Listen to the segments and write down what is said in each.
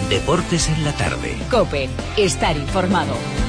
Deportes en la tarde. COPE. Estar informado.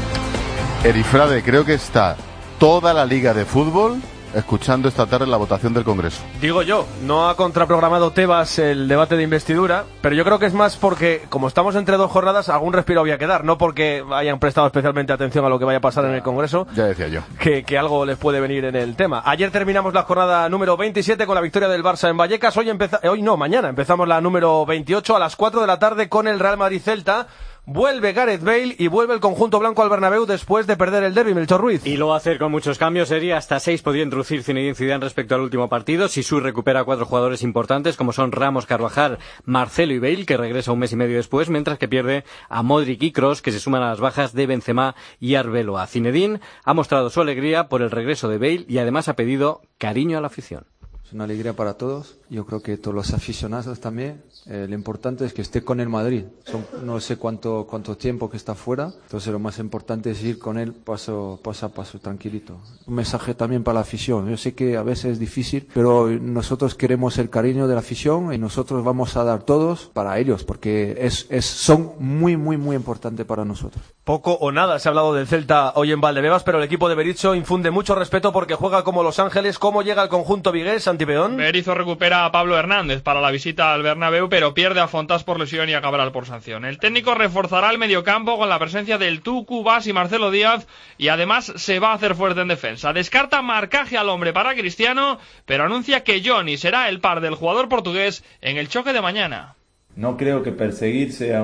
Erifrade, creo que está toda la liga de fútbol escuchando esta tarde la votación del Congreso. Digo yo, no ha contraprogramado Tebas el debate de investidura, pero yo creo que es más porque, como estamos entre dos jornadas, algún respiro había que dar, no porque hayan prestado especialmente atención a lo que vaya a pasar en el Congreso. Ya decía yo. Que algo les puede venir en el tema. Ayer terminamos la jornada número 27 con la victoria del Barça en Vallecas. Mañana empezamos la número 28 a las 4 de la tarde con el Real Madrid-Celta. Vuelve Gareth Bale y vuelve el conjunto blanco al Bernabéu después de perder el derbi, Melchor Ruiz. Y lo va a hacer con muchos cambios, sería hasta 6 podría introducir Zinedine Zidane respecto al último partido. Sisu recupera 4 jugadores importantes como son Ramos, Carvajal, Marcelo y Bale, que regresa un mes y medio después, mientras que pierde a Modric y Kroos, que se suman a las bajas de Benzema y Arbeloa. Zinedine ha mostrado su alegría por el regreso de Bale y además ha pedido cariño a la afición. Es una alegría para todos, yo creo que todos los aficionados también. Lo importante es que esté con el Madrid. No sé cuánto tiempo que está fuera, entonces lo más importante es ir con él paso a paso, tranquilito. Un mensaje también para la afición. Yo sé que a veces es difícil, pero nosotros queremos el cariño de la afición y nosotros vamos a dar todos para ellos, porque son muy importantes para nosotros. Poco o nada se ha hablado del Celta hoy en Valdebebas, pero el equipo de Berizzo infunde mucho respeto porque juega como Los Ángeles. ¿Cómo llega el conjunto vigués, Santipeón? Berizzo recupera a Pablo Hernández para la visita al Bernabéu, pero pierde a Fontás por lesión y a Cabral por sanción. El técnico reforzará el mediocampo con la presencia del Tucu, Bas y Marcelo Díaz, y además se va a hacer fuerte en defensa. Descarta marcaje al hombre para Cristiano, pero anuncia que Johnny será el par del jugador portugués en el choque de mañana. No creo que perseguir sea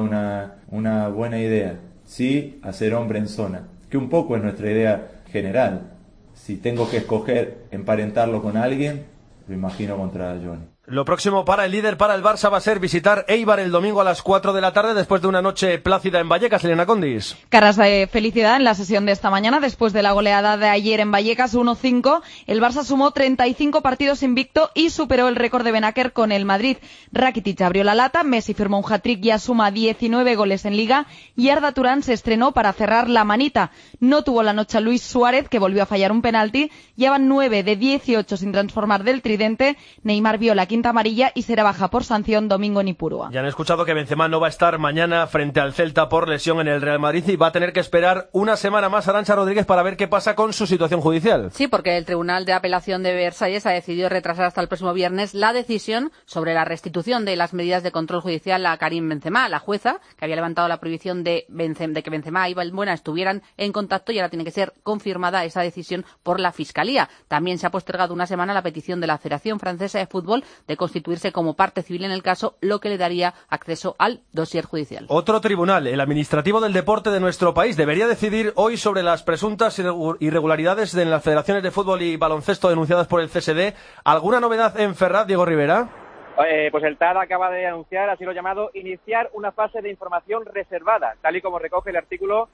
una buena idea. Sí, hacer hombre en zona, que un poco es nuestra idea general. Si tengo que escoger emparentarlo con alguien, lo imagino contra Johnny. Lo próximo para el líder, para el Barça, va a ser visitar Eibar el domingo a las 4 de la tarde después de una noche plácida en Vallecas. Elena Condis. Caras de felicidad en la sesión de esta mañana después de la goleada de ayer en Vallecas 1-5. El Barça sumó 35 partidos invicto y superó el récord de Benaker con el Madrid. Rakitic abrió la lata, Messi firmó un hat-trick y suma 19 goles en Liga y Arda Turán se estrenó para cerrar la manita. No tuvo la noche Luis Suárez, que volvió a fallar un penalti. Llevan 9 de 18 sin transformar del tridente. Neymar vio la quinta amarilla y será baja por sanción domingo en Ipurúa. Ya han escuchado que Benzema no va a estar mañana frente al Celta por lesión en el Real Madrid y va a tener que esperar una semana más Arantxa Rodríguez para ver qué pasa con su situación judicial. Sí, porque el Tribunal de Apelación de Versalles ha decidido retrasar hasta el próximo viernes la decisión sobre la restitución de las medidas de control judicial a Karim Benzema. La jueza, que había levantado la prohibición de que Benzema y Valbuena estuvieran en contacto, y ahora tiene que ser confirmada esa decisión por la Fiscalía. También se ha postergado una semana la petición de la Federación Francesa de Fútbol de constituirse como parte civil en el caso, lo que le daría acceso al dossier judicial. Otro tribunal, el administrativo del deporte de nuestro país, debería decidir hoy sobre las presuntas irregularidades en las federaciones de fútbol y baloncesto denunciadas por el CSD. ¿Alguna novedad en Ferraz, Diego Rivera? Pues el TAD acaba de anunciar, así lo llamado, iniciar una fase de información reservada, tal y como recoge el artículo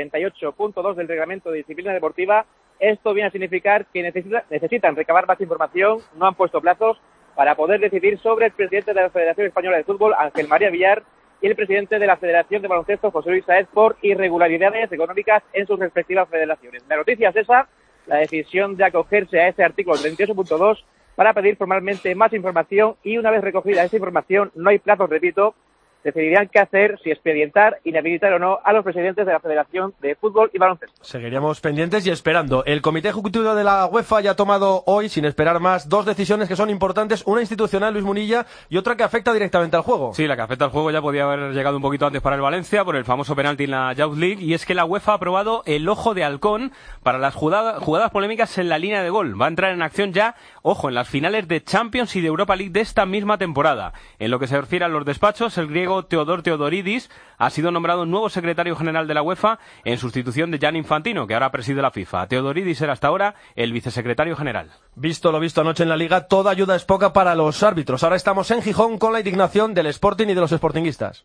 38.2 del Reglamento de Disciplina Deportiva. Esto viene a significar que necesitan recabar más información, no han puesto plazos para poder decidir sobre el presidente de la Federación Española de Fútbol, Ángel María Villar, y el presidente de la Federación de Baloncesto, José Luis Sáez, por irregularidades económicas en sus respectivas federaciones. La noticia es esa, la decisión de acogerse a ese artículo 38.2 para pedir formalmente más información, y una vez recogida esa información, no hay plazos, repito, decidirán qué hacer, si expedientar, inhabilitar o no a los presidentes de la Federación de Fútbol y Baloncesto. Seguiríamos pendientes y esperando. El Comité Ejecutivo de la UEFA ya ha tomado hoy, sin esperar más, 2 decisiones que son importantes, una institucional, Luis Munilla, y otra que afecta directamente al juego. Sí, la que afecta al juego ya podía haber llegado un poquito antes para el Valencia, por el famoso penalti en la Youth League, y es que la UEFA ha aprobado el ojo de halcón para las jugadas polémicas en la línea de gol. Va a entrar en acción ya, ojo, en las finales de Champions y de Europa League de esta misma temporada. En lo que se refiere a los despachos, el griego Teodor Teodoridis ha sido nombrado nuevo secretario general de la UEFA en sustitución de Gianni Infantino, que ahora preside la FIFA. Teodoridis era hasta ahora el vicesecretario general. Visto lo visto anoche en la Liga, toda ayuda es poca para los árbitros. Ahora estamos en Gijón con la indignación del Sporting y de los sportinguistas.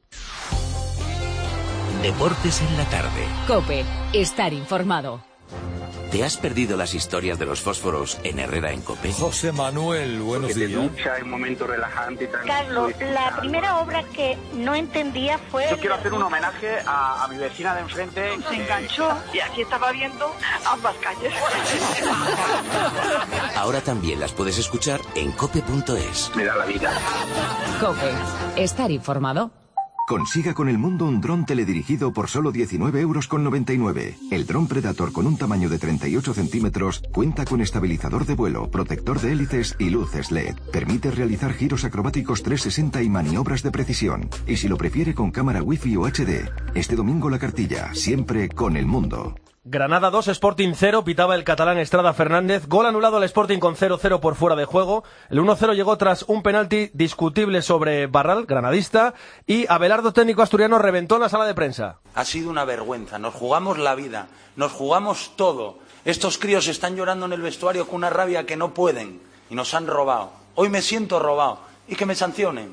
Deportes en la tarde. COPE. Estar informado. ¿Te has perdido las historias de los fósforos en Herrera en COPE? José Manuel, buenos días. Ducha, un momento relajante y tranquilo. Carlos, la primera obra que no entendía fue... Yo quiero hacer un homenaje a mi vecina de enfrente. Se enganchó y aquí estaba viendo ambas calles. Ahora también las puedes escuchar en cope.es. Me da la vida. COPE. Estar informado. Consiga con El Mundo un dron teledirigido por solo 19,99 €. El dron Predator con un tamaño de 38 centímetros cuenta con estabilizador de vuelo, protector de hélices y luces LED. Permite realizar giros acrobáticos 360 y maniobras de precisión. Y si lo prefiere con cámara Wi-Fi o HD. Este domingo la cartilla, siempre con El Mundo. Granada 2, Sporting 0, pitaba el catalán Estrada Fernández. Gol anulado al Sporting con 0-0 por fuera de juego. El 1-0 llegó tras un penalti discutible sobre Barral, granadista, y Abelardo, técnico asturiano, reventó en la sala de prensa. Ha sido una vergüenza, nos jugamos la vida, nos jugamos todo. Estos críos están llorando en el vestuario con una rabia que no pueden y nos han robado. Hoy me siento robado. Y que me sancionen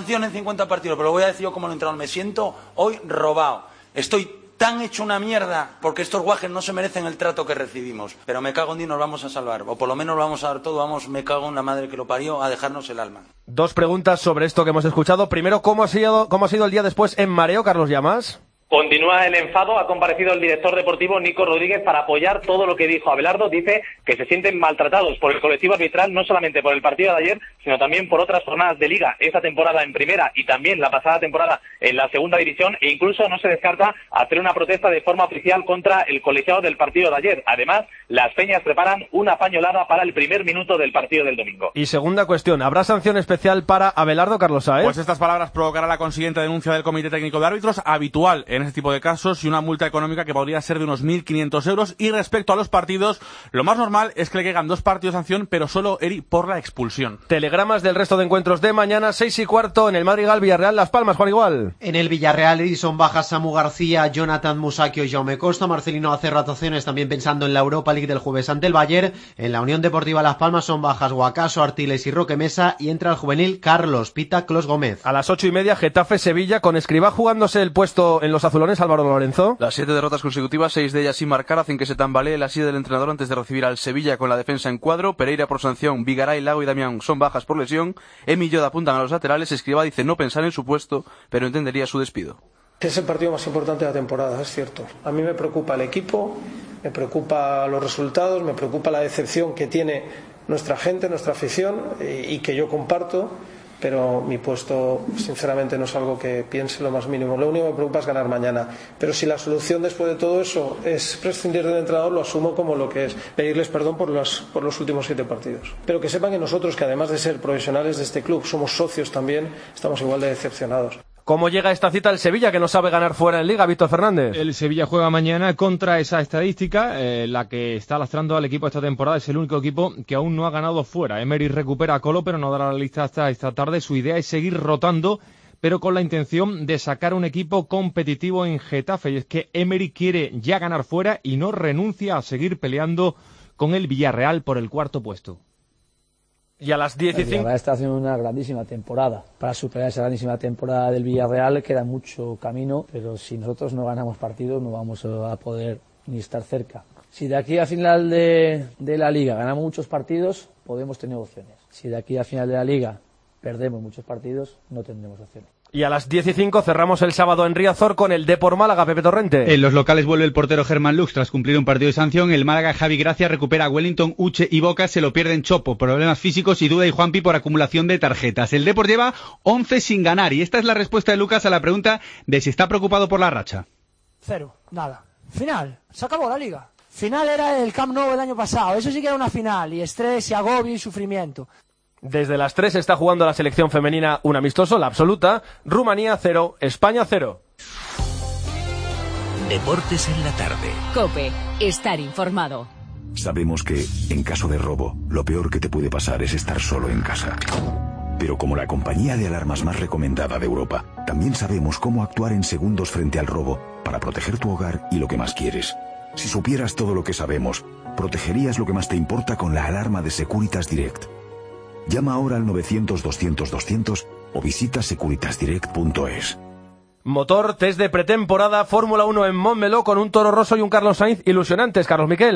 50 partidos, pero lo voy a decir yo como lo entrenador, me siento hoy robado. Estoy tan hecho una mierda, porque estos guajes no se merecen el trato que recibimos. Pero me cago en Dios, nos vamos a salvar. O por lo menos lo vamos a dar todo, me cago en la madre que lo parió, a dejarnos el alma. Dos preguntas sobre esto que hemos escuchado. Primero, ¿cómo ha sido el día después en Mareo, Carlos Llamas? Continúa el enfado. Ha comparecido el director deportivo Nico Rodríguez para apoyar todo lo que dijo Abelardo. Dice que se sienten maltratados por el colectivo arbitral, no solamente por el partido de ayer, sino también por otras jornadas de Liga, esta temporada en primera y también la pasada temporada en la segunda división, e incluso no se descarta hacer una protesta de forma oficial contra el colegiado del partido de ayer. Además, las peñas preparan una pañolada para el primer minuto del partido del domingo. Y segunda cuestión, ¿habrá sanción especial para Abelardo, Carlos Sáez? Pues estas palabras provocará la consiguiente denuncia del Comité Técnico de Árbitros, habitual en este tipo de casos, y una multa económica que podría ser de unos 1.500 €. Y respecto a los partidos, lo más normal es que le caigan 2 partidos de sanción, pero solo, Eri, por la expulsión. Telegramas del resto de encuentros de mañana, 6:15 en el Madrigal, Villarreal, Las Palmas, Juan Igual. En el Villarreal, Edison bajas, Samu García, Jonathan Musacchio y Jaume Costa. Marcelino hace rotaciones también pensando en la Europa League del jueves ante el Bayern. En la Unión Deportiva Las Palmas son bajas Guacaso, Artiles y Roque Mesa, y entra el juvenil Carlos Pita Clos Gómez. A las 8:30, Getafe-Sevilla, con Escribá jugándose el puesto en los azulones, Álvaro Lorenzo. Las 7 derrotas consecutivas, 6 de ellas sin marcar, hacen que se tambalee la silla del entrenador antes de recibir al Sevilla con la defensa en cuadro. Pereira por sanción, Vigaray, Lago y Damián son bajas por lesión. Emi y Yoda apuntan a los laterales. Escribá dice no pensar en su puesto, pero entendería su despido. Es el partido más importante de la temporada, es cierto. A mí me preocupa el equipo, me preocupa los resultados, me preocupa la decepción que tiene nuestra gente, nuestra afición, y que yo comparto. Pero mi puesto, sinceramente, no es algo que piense lo más mínimo. Lo único que me preocupa es ganar mañana. Pero si la solución después de todo eso es prescindir del entrenador, lo asumo como lo que es, pedirles perdón por los últimos 7 partidos. Pero que sepan que nosotros, que además de ser profesionales de este club, somos socios también, estamos igual de decepcionados. ¿Cómo llega esta cita el Sevilla, que no sabe ganar fuera en Liga, Víctor Fernández? El Sevilla juega mañana contra esa estadística, la que está lastrando al equipo esta temporada. Es el único equipo que aún no ha ganado fuera. Emery recupera a Colo, pero no dará la lista hasta esta tarde. Su idea es seguir rotando, pero con la intención de sacar un equipo competitivo en Getafe. Y es que Emery quiere ya ganar fuera y no renuncia a seguir peleando con el Villarreal por el 4º puesto. Y a las 15. El Villarreal está haciendo una grandísima temporada. Para superar esa grandísima temporada del Villarreal queda mucho camino, pero si nosotros no ganamos partidos no vamos a poder ni estar cerca. Si de aquí a final de la Liga ganamos muchos partidos, podemos tener opciones. Si de aquí a final de la Liga perdemos muchos partidos, no tendremos opciones. Y a las 15 cerramos el sábado en Riazor con el Depor Málaga, Pepe Torrente. En los locales vuelve el portero Germán Lux tras cumplir un partido de sanción. El Málaga, Javi Gracia, recupera a Wellington, Uche y Boca, se lo pierden Chopo, problemas físicos, y Duda y Juanpi por acumulación de tarjetas. El Depor lleva 11 sin ganar, y esta es la respuesta de Lucas a la pregunta de si está preocupado por la racha. 0, nada. Final, se acabó la Liga. Final era el Camp Nou el año pasado, eso sí que era una final, y estrés y agobio y sufrimiento. Desde las 3 está jugando la selección femenina un amistoso, la absoluta. Rumanía 0, España 0. Deportes en la tarde. COPE, estar informado. Sabemos que, en caso de robo, lo peor que te puede pasar es estar solo en casa. Pero como la compañía de alarmas más recomendada de Europa, también sabemos cómo actuar en segundos frente al robo para proteger tu hogar y lo que más quieres. Si supieras todo lo que sabemos, protegerías lo que más te importa con la alarma de Securitas Direct. Llama ahora al 900-200-200 o visita securitasdirect.es. Motor, test de pretemporada, Fórmula 1 en Montmeló con un Toro Rosso y un Carlos Sainz ilusionantes. Carlos Miquel.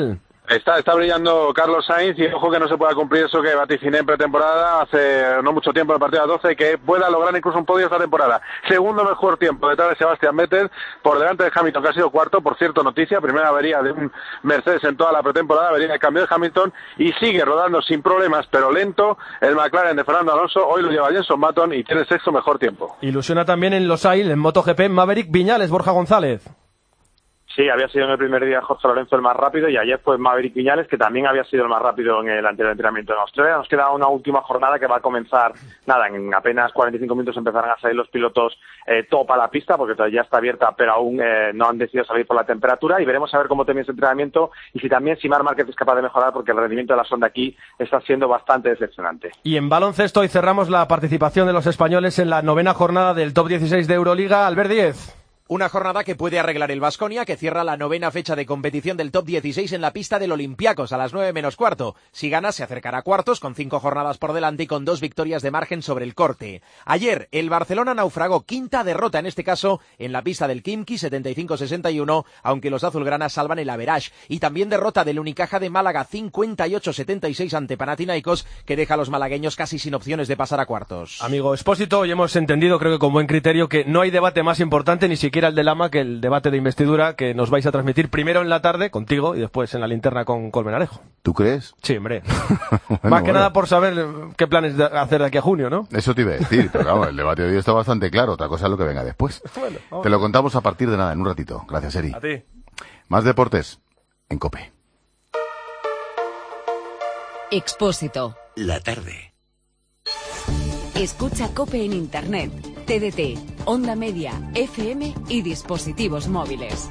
Está brillando Carlos Sainz y ojo que no se pueda cumplir eso que vaticiné en pretemporada hace no mucho tiempo en el partido de 12, que pueda lograr incluso un podio esta temporada. Segundo mejor tiempo detrás de Sebastian Vettel, por delante de Hamilton, que ha sido cuarto. Por cierto, noticia, primera avería de un Mercedes en toda la pretemporada, avería de cambio de Hamilton, y sigue rodando sin problemas, pero lento, el McLaren de Fernando Alonso. Hoy lo lleva Jenson Button y tiene el sexto mejor tiempo. Ilusiona también en Losail, en MotoGP, Maverick Viñales, Borja González. Sí, había sido en el primer día Jorge Lorenzo el más rápido y ayer fue Maverick Viñales, que también había sido el más rápido en el anterior entrenamiento en Australia. Nos queda una última jornada que va a comenzar, en apenas 45 minutos empezarán a salir los pilotos top a la pista, porque todavía está abierta, pero aún no han decidido salir por la temperatura, y veremos a ver cómo termina ese entrenamiento y si Marc Márquez es capaz de mejorar, porque el rendimiento de la Sonda aquí está siendo bastante decepcionante. Y en baloncesto hoy cerramos la participación de los españoles en la 9ª jornada del Top 16 de Euroliga. Albert Díez. Una jornada que puede arreglar el Baskonia, que cierra la 9ª fecha de competición del Top 16 en la pista del Olympiacos a las 9 menos cuarto. Si gana, se acercará a cuartos con 5 jornadas por delante y con 2 victorias de margen sobre el corte. Ayer, el Barcelona naufragó, 5ª derrota en este caso en la pista del Khimki, 75-61, aunque los azulgranas salvan el average. Y también derrota del Unicaja de Málaga, 58-76 ante Panathinaikos, que deja a los malagueños casi sin opciones de pasar a cuartos. Amigo Expósito, hoy hemos entendido, creo que con buen criterio, que no hay debate más importante, ni siquiera el del AMA, que el debate de investidura que nos vais a transmitir primero en la tarde contigo y después en la linterna con Colmenarejo. ¿Tú crees? Sí, hombre. Más que nada por saber qué planes hacer de aquí a junio, ¿no? Eso te iba a decir, pero vamos, el debate de hoy está bastante claro, otra cosa es lo que venga después. Bueno, te lo contamos a partir de nada, en un ratito. Gracias, Eri. A ti. Más deportes en COPE. Expósito. La tarde. Escucha COPE en Internet, TDT, Onda Media, FM y dispositivos móviles.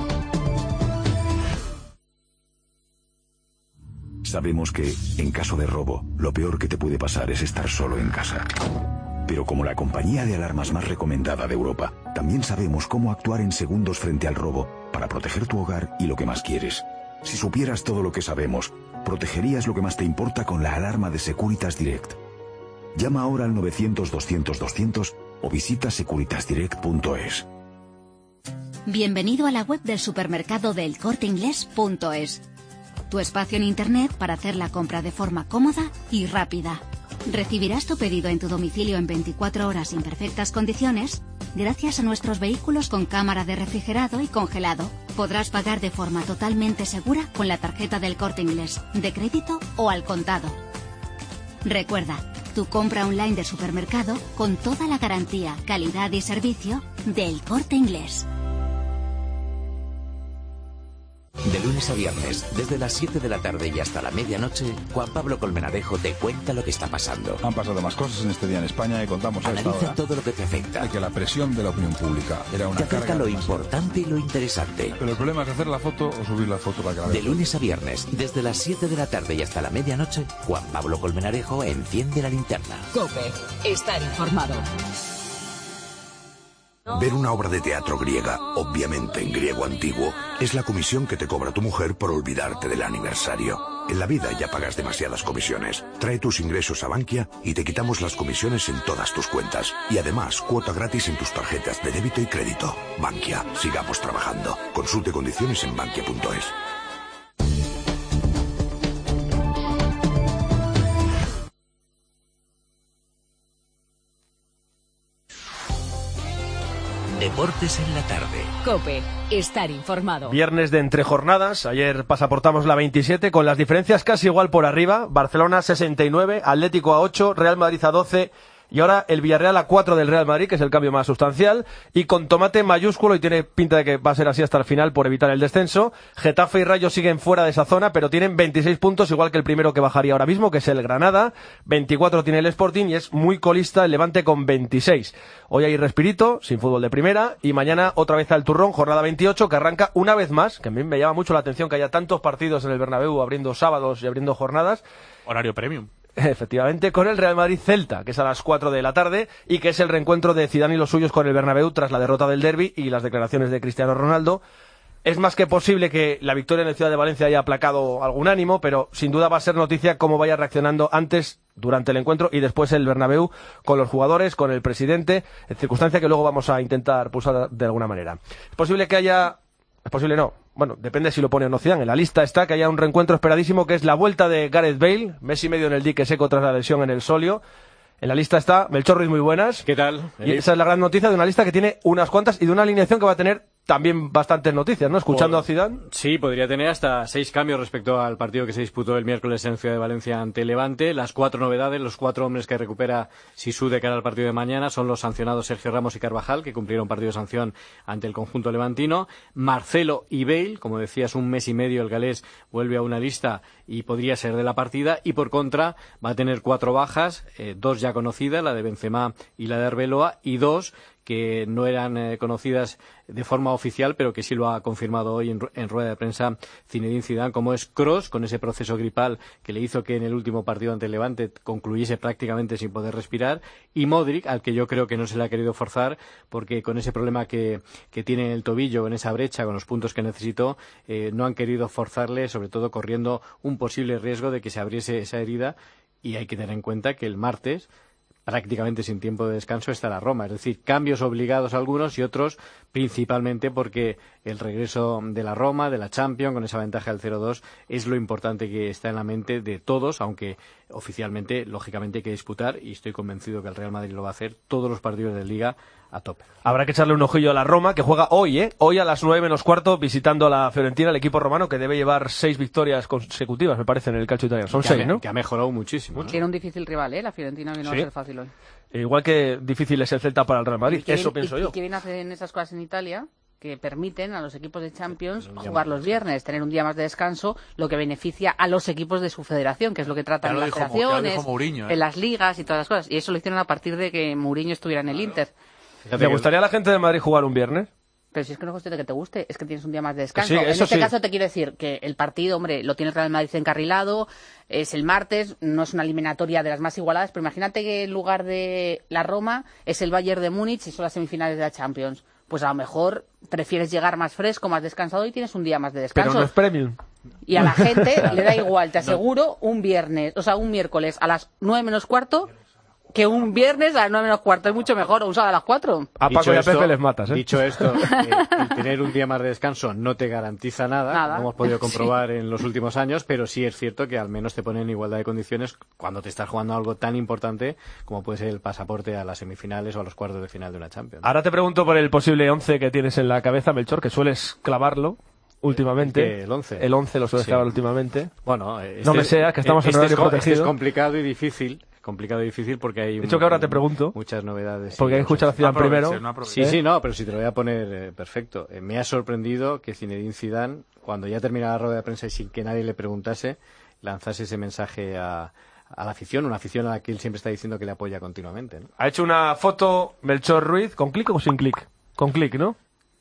Sabemos que, en caso de robo, lo peor que te puede pasar es estar solo en casa. Pero como la compañía de alarmas más recomendada de Europa, también sabemos cómo actuar en segundos frente al robo para proteger tu hogar y lo que más quieres. Si supieras todo lo que sabemos, protegerías lo que más te importa con la alarma de Securitas Direct. Llama ahora al 900-200-200 o visita securitasdirect.es. Bienvenido a la web del supermercado del Corteinglés.es. Tu espacio en Internet para hacer la compra de forma cómoda y rápida. Recibirás tu pedido en tu domicilio en 24 horas en perfectas condiciones, gracias a nuestros vehículos con cámara de refrigerado y congelado. Podrás pagar de forma totalmente segura con la tarjeta del Corte Inglés, de crédito o al contado. Recuerda, tu compra online de supermercado con toda la garantía, calidad y servicio del Corte Inglés. De lunes a viernes, desde las 7 de la tarde y hasta la medianoche, Juan Pablo Colmenarejo te cuenta lo que está pasando. Han pasado más cosas en este día en España y contamos Analiza a esta hora todo lo que te afecta. de que la presión de la opinión pública era una Te acerca carga lo demasiado. importante y lo interesante. Pero el problema es hacer la foto o subir la foto para que la De vean. lunes a viernes, desde las 7 de la tarde y hasta la medianoche, Juan Pablo Colmenarejo enciende la linterna. COPE. Estar informado. Ver una obra de teatro griega, obviamente en griego antiguo, es la comisión que te cobra tu mujer por olvidarte del aniversario. En la vida ya pagas demasiadas comisiones. Trae tus ingresos a Bankia y te quitamos las comisiones en todas tus cuentas. Y además, cuota gratis en tus tarjetas de débito y crédito. Bankia, sigamos trabajando. Consulte condiciones en bankia.es. Deportes en la tarde. COPE. Estar informado. Viernes de entre jornadas. Ayer pasaportamos la 27 con las diferencias casi igual por arriba. Barcelona 69, Atlético a 8, Real Madrid a 12 y ahora el Villarreal a 4 del Real Madrid, que es el cambio más sustancial, y con tomate mayúsculo, y tiene pinta de que va a ser así hasta el final por evitar el descenso. Getafe y Rayo siguen fuera de esa zona, pero tienen 26 puntos, igual que el primero que bajaría ahora mismo, que es el Granada. 24 tiene el Sporting y es muy colista el Levante con 26. Hoy hay respirito, sin fútbol de primera, y mañana otra vez al turrón, jornada 28, que arranca una vez más, que a mí me llama mucho la atención que haya tantos partidos en el Bernabéu abriendo sábados y abriendo jornadas. Horario premium. Efectivamente, con el Real Madrid-Celta, que es a las 4 de la tarde, y que es el reencuentro de Zidane y los suyos con el Bernabéu tras la derrota del derbi y las declaraciones de Cristiano Ronaldo. Es más que posible que la victoria en el Ciudad de Valencia haya aplacado algún ánimo, pero sin duda va a ser noticia cómo vaya reaccionando antes, durante el encuentro y después el Bernabéu con los jugadores, con el presidente, circunstancia que luego vamos a intentar pulsar de alguna manera. Es posible que haya... Es posible no. bueno, depende si lo pone o no Zidane, en la lista está que haya un reencuentro esperadísimo, que es la vuelta de Gareth Bale, mes y medio en el dique seco tras la lesión en el solio. En la lista está Melchor Ruiz, muy buenas. ¿Qué tal? Y esa es la gran noticia de una lista que tiene unas cuantas y de una alineación que va a tener también bastantes noticias, ¿no? Escuchando a Zidane. Sí, podría tener hasta 6 cambios respecto al partido que se disputó el miércoles en Ciudad de Valencia ante Levante. Las 4 novedades, los 4 hombres que recupera Sisu de cara al partido de mañana son los sancionados Sergio Ramos y Carvajal, que cumplieron partido de sanción ante el conjunto levantino. Marcelo y Bale, como decías, un mes y medio el galés vuelve a una lista y podría ser de la partida. Y por contra va a tener 4 bajas, 2 ya conocidas, la de Benzema y la de Arbeloa, y 2 que no eran conocidas de forma oficial, pero que sí lo ha confirmado hoy en rueda de prensa Zinedine Zidane, como es Kroos, con ese proceso gripal que le hizo que en el último partido ante el Levante concluyese prácticamente sin poder respirar, y Modric, al que yo creo que no se le ha querido forzar, porque con ese problema que tiene en el tobillo, en esa brecha, con los puntos que necesitó, no han querido forzarle, sobre todo corriendo un posible riesgo de que se abriese esa herida, y hay que tener en cuenta que el martes, prácticamente sin tiempo de descanso, está la Roma. Es decir, cambios obligados algunos y otros principalmente porque el regreso de la Roma, de la Champions, con esa ventaja del 0-2, es lo importante que está en la mente de todos, aunque oficialmente, lógicamente, hay que disputar, y estoy convencido que el Real Madrid lo va a hacer, todos los partidos de Liga a tope. Habrá que echarle un ojillo a la Roma, que juega hoy, hoy a las 9 menos cuarto, visitando a la Fiorentina, el equipo romano, que debe llevar 6 victorias consecutivas, me parece, en el calcio italiano. Son 6, ¿no? Que ha mejorado muchísimo, ¿no? Tiene un difícil rival, la Fiorentina, que no va a ser fácil hoy. Igual que difícil es el Celta para el Real Madrid, eso pienso yo. ¿Y qué bien hacen esas cosas en Italia? Que permiten a los equipos de Champions jugar los viernes, tener un día más de descanso, lo que beneficia a los equipos de su federación, que es lo que tratan en las federaciones, en las ligas y todas las cosas. Y eso lo hicieron a partir de que Mourinho estuviera en el Inter. ¿Le gustaría a la gente de Madrid jugar un viernes? Pero si es que no es cuestión de que te guste, es que tienes un día más de descanso. Sí, en este caso te quiero decir que el partido, hombre, lo tiene el Real Madrid encarrilado, es el martes, no es una eliminatoria de las más igualadas, pero imagínate que en lugar de la Roma es el Bayern de Múnich y son las semifinales de la Champions. Pues a lo mejor prefieres llegar más fresco, más descansado y tienes un día más de descanso. Pero no es premium. Y a la gente le da igual, te aseguro, un miércoles a las 9 menos cuarto que un viernes a las 9 menos cuarto. Es mucho mejor, o un sábado a las 4. A Paco y a Pepe les matas, ¿eh? Dicho esto, el tener un día más de descanso no te garantiza nada. Lo hemos podido comprobar en los últimos años, pero sí es cierto que al menos te ponen en igualdad de condiciones cuando te estás jugando algo tan importante como puede ser el pasaporte a las semifinales o a los cuartos de final de una Champions. Ahora te pregunto por el posible 11 que tienes en la cabeza, Melchor, que sueles clavarlo últimamente. El 11. El 11 lo sueles clavar últimamente. Bueno, no me seas, que estamos en horario protegido. Es complicado y difícil. Porque hay de hecho que ahora te pregunto muchas novedades. Porque hay que escuchar a Zidane primero. Pero si te lo voy a poner perfecto. Me ha sorprendido que Zinedine Zidane, cuando ya terminaba la rueda de prensa y sin que nadie le preguntase, lanzase ese mensaje a la afición, una afición a la que él siempre está diciendo que le apoya continuamente, ¿no? Ha hecho una foto Melchor Ruiz, ¿con clic o sin clic? Con clic, ¿no?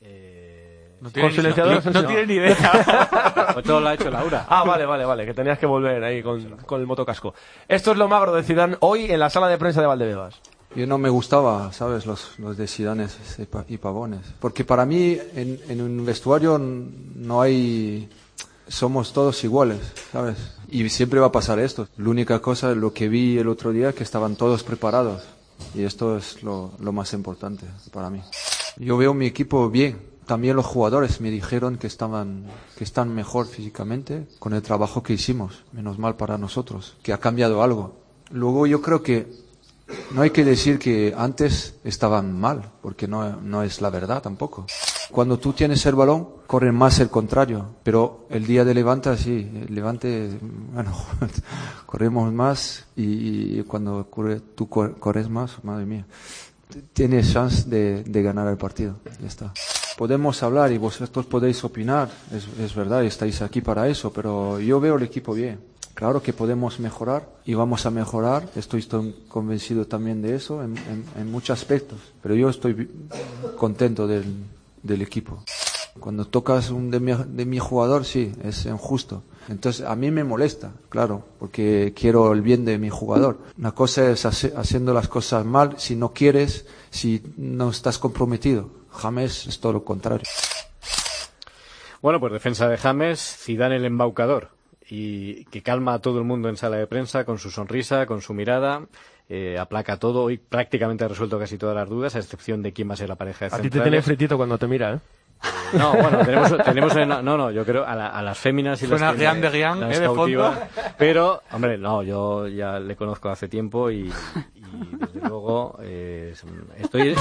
No tiene ni idea. Pues todo lo ha hecho Laura. Vale, que tenías que volver ahí con el motocasco. Esto es lo magro de Zidane hoy en la sala de prensa de Valdebebas. Yo no me gustaba, ¿sabes? Los de Zidane y Pavones. Porque para mí en un vestuario no hay... Somos todos iguales, ¿sabes? Y siempre va a pasar esto. La única cosa, lo que vi el otro día, que estaban todos preparados. Y esto es lo más importante para mí. Yo veo mi equipo bien. También los jugadores me dijeron que están mejor físicamente con el trabajo que hicimos. Menos mal para nosotros, que ha cambiado algo. Luego yo creo que no hay que decir que antes estaban mal, porque no es la verdad tampoco. Cuando tú tienes el balón, corren más el contrario. Pero el día de Levante, sí, corremos más y cuando tú corres más, madre mía, tienes chance de ganar el partido. Ya está. Podemos hablar y vosotros podéis opinar, es verdad, estáis aquí para eso, pero yo veo el equipo bien. Claro que podemos mejorar y vamos a mejorar, estoy convencido también de eso en muchos aspectos, pero yo estoy contento del equipo. Cuando tocas de mi jugador, sí, es injusto. Entonces a mí me molesta, claro, porque quiero el bien de mi jugador. Una cosa es haciendo las cosas mal, si no quieres, si no estás comprometido. James es todo lo contrario. Bueno, pues defensa de James, Zidane el embaucador, y que calma a todo el mundo en sala de prensa con su sonrisa, con su mirada, aplaca todo. Hoy prácticamente ha resuelto casi todas las dudas, a excepción de quién va a ser la pareja de centrales. A ti te tiene fritito cuando te mira, ¿eh? No, bueno, yo creo a las féminas y suena las cautivas, pero, hombre, no, yo ya le conozco hace tiempo y desde luego estoy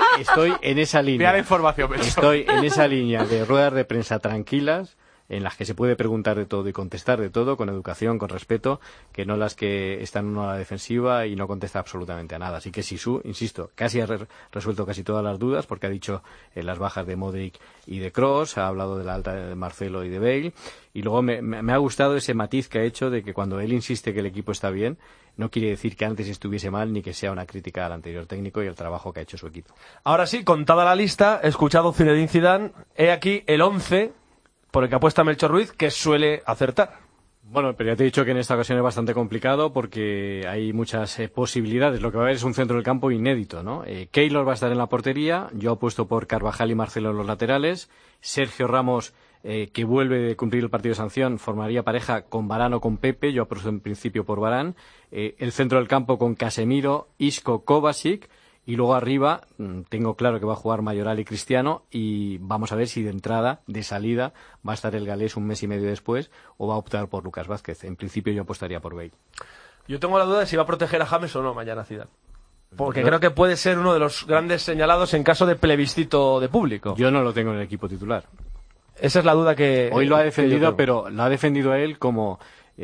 en esa línea. Vea la información, Pecho. Estoy en esa línea de ruedas de prensa tranquilas, en las que se puede preguntar de todo y contestar de todo, con educación, con respeto, que no las que están uno a la defensiva y no contesta absolutamente a nada. Así que Sisu, insisto, casi ha resuelto casi todas las dudas, porque ha dicho las bajas de Modric y de Kroos, ha hablado de la alta de Marcelo y de Bale, y luego me ha gustado ese matiz que ha hecho de que cuando él insiste que el equipo está bien, no quiere decir que antes estuviese mal ni que sea una crítica al anterior técnico y el trabajo que ha hecho su equipo. Ahora sí, contada la lista, he escuchado Zinedine Zidane, he aquí el 11 por el que apuesta Melchor Ruiz, que suele acertar. Bueno, pero ya te he dicho que en esta ocasión es bastante complicado porque hay muchas posibilidades. Lo que va a haber es un centro del campo inédito, ¿no? Keylor va a estar en la portería, yo apuesto por Carvajal y Marcelo en los laterales, Sergio Ramos, que vuelve de cumplir el partido de sanción, formaría pareja con Varane o con Pepe, yo apuesto en principio por Varane, el centro del campo con Casemiro, Isco, Kovacic, y luego arriba tengo claro que va a jugar Mayoral y Cristiano, y vamos a ver si de entrada, de salida, va a estar el galés un mes y medio después o va a optar por Lucas Vázquez. En principio yo apostaría por Bale. Yo tengo la duda de si va a proteger a James o no mañana Zidane, porque creo que puede ser uno de los grandes señalados en caso de plebiscito de público. Yo no lo tengo en el equipo titular. Esa es la duda que... Hoy lo ha defendido, pero lo ha defendido a él como...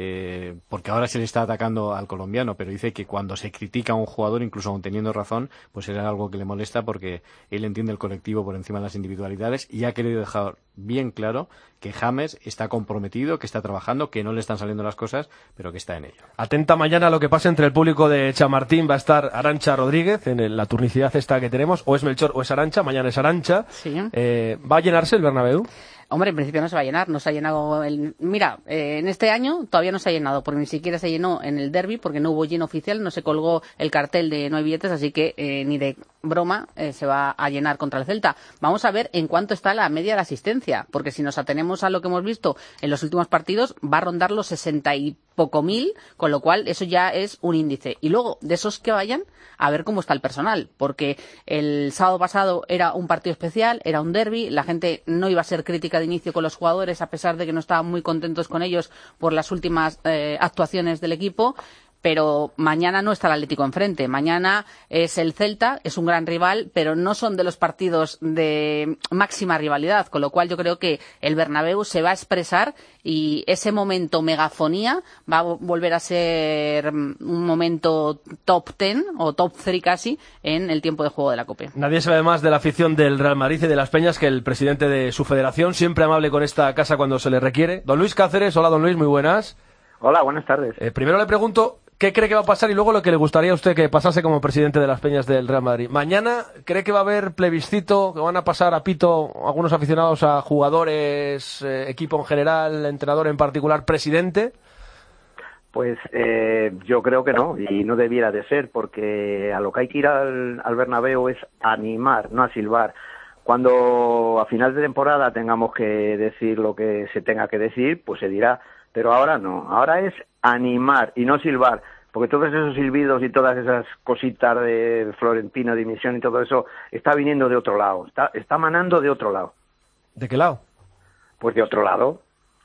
porque ahora se le está atacando al colombiano, pero dice que cuando se critica a un jugador, incluso aun teniendo razón, pues era algo que le molesta porque él entiende el colectivo por encima de las individualidades y ha querido dejar bien claro que James está comprometido, que está trabajando, que no le están saliendo las cosas, pero que está en ello. Atenta mañana a lo que pase entre el público de Chamartín. Va a estar Arantxa Rodríguez en la turnicidad esta que tenemos, o es Melchor o es Arantxa. Mañana es Arantxa. Sí. ¿Va a llenarse el Bernabéu? Hombre, en principio no se va a llenar, no se ha llenado Mira, en este año todavía no se ha llenado, porque ni siquiera se llenó en el derbi, porque no hubo lleno oficial, no se colgó el cartel de no hay billetes, así que ni de broma se va a llenar contra el Celta. Vamos a ver en cuánto está la media de asistencia, porque si nos atenemos a lo que hemos visto en los últimos partidos, va a rondar los 60 y poco mil, con lo cual eso ya es un índice. Y luego, de esos que vayan, a ver cómo está el personal, porque el sábado pasado era un partido especial, era un derbi, la gente no iba a ser crítica de inicio con los jugadores, a pesar de que no estaban muy contentos con ellos por las últimas actuaciones del equipo. Pero mañana no está el Atlético enfrente, mañana es el Celta, es un gran rival, pero no son de los partidos de máxima rivalidad, con lo cual yo creo que el Bernabéu se va a expresar y ese momento megafonía va a volver a ser un momento top 10 o top 3 casi en el tiempo de juego de la Copa. Nadie sabe más de la afición del Real Madrid y de las Peñas que el presidente de su federación, siempre amable con esta casa cuando se le requiere. Don Luis Cáceres, hola don Luis, muy buenas. Hola, buenas tardes. Primero le pregunto, ¿qué cree que va a pasar? Y luego lo que le gustaría a usted que pasase como presidente de las Peñas del Real Madrid. ¿Mañana cree que va a haber plebiscito, que van a pasar a pito algunos aficionados a jugadores, equipo en general, entrenador en particular, presidente? Pues yo creo que no, y no debiera de ser, porque a lo que hay que ir al Bernabéu es animar, no a silbar. Cuando a final de temporada tengamos que decir lo que se tenga que decir, pues se dirá, pero ahora no, ahora es animar y no silbar, porque todos esos silbidos y todas esas cositas de Florentino, dimisión y todo eso está viniendo de otro lado, está manando de otro lado. ¿De qué lado? Pues de otro lado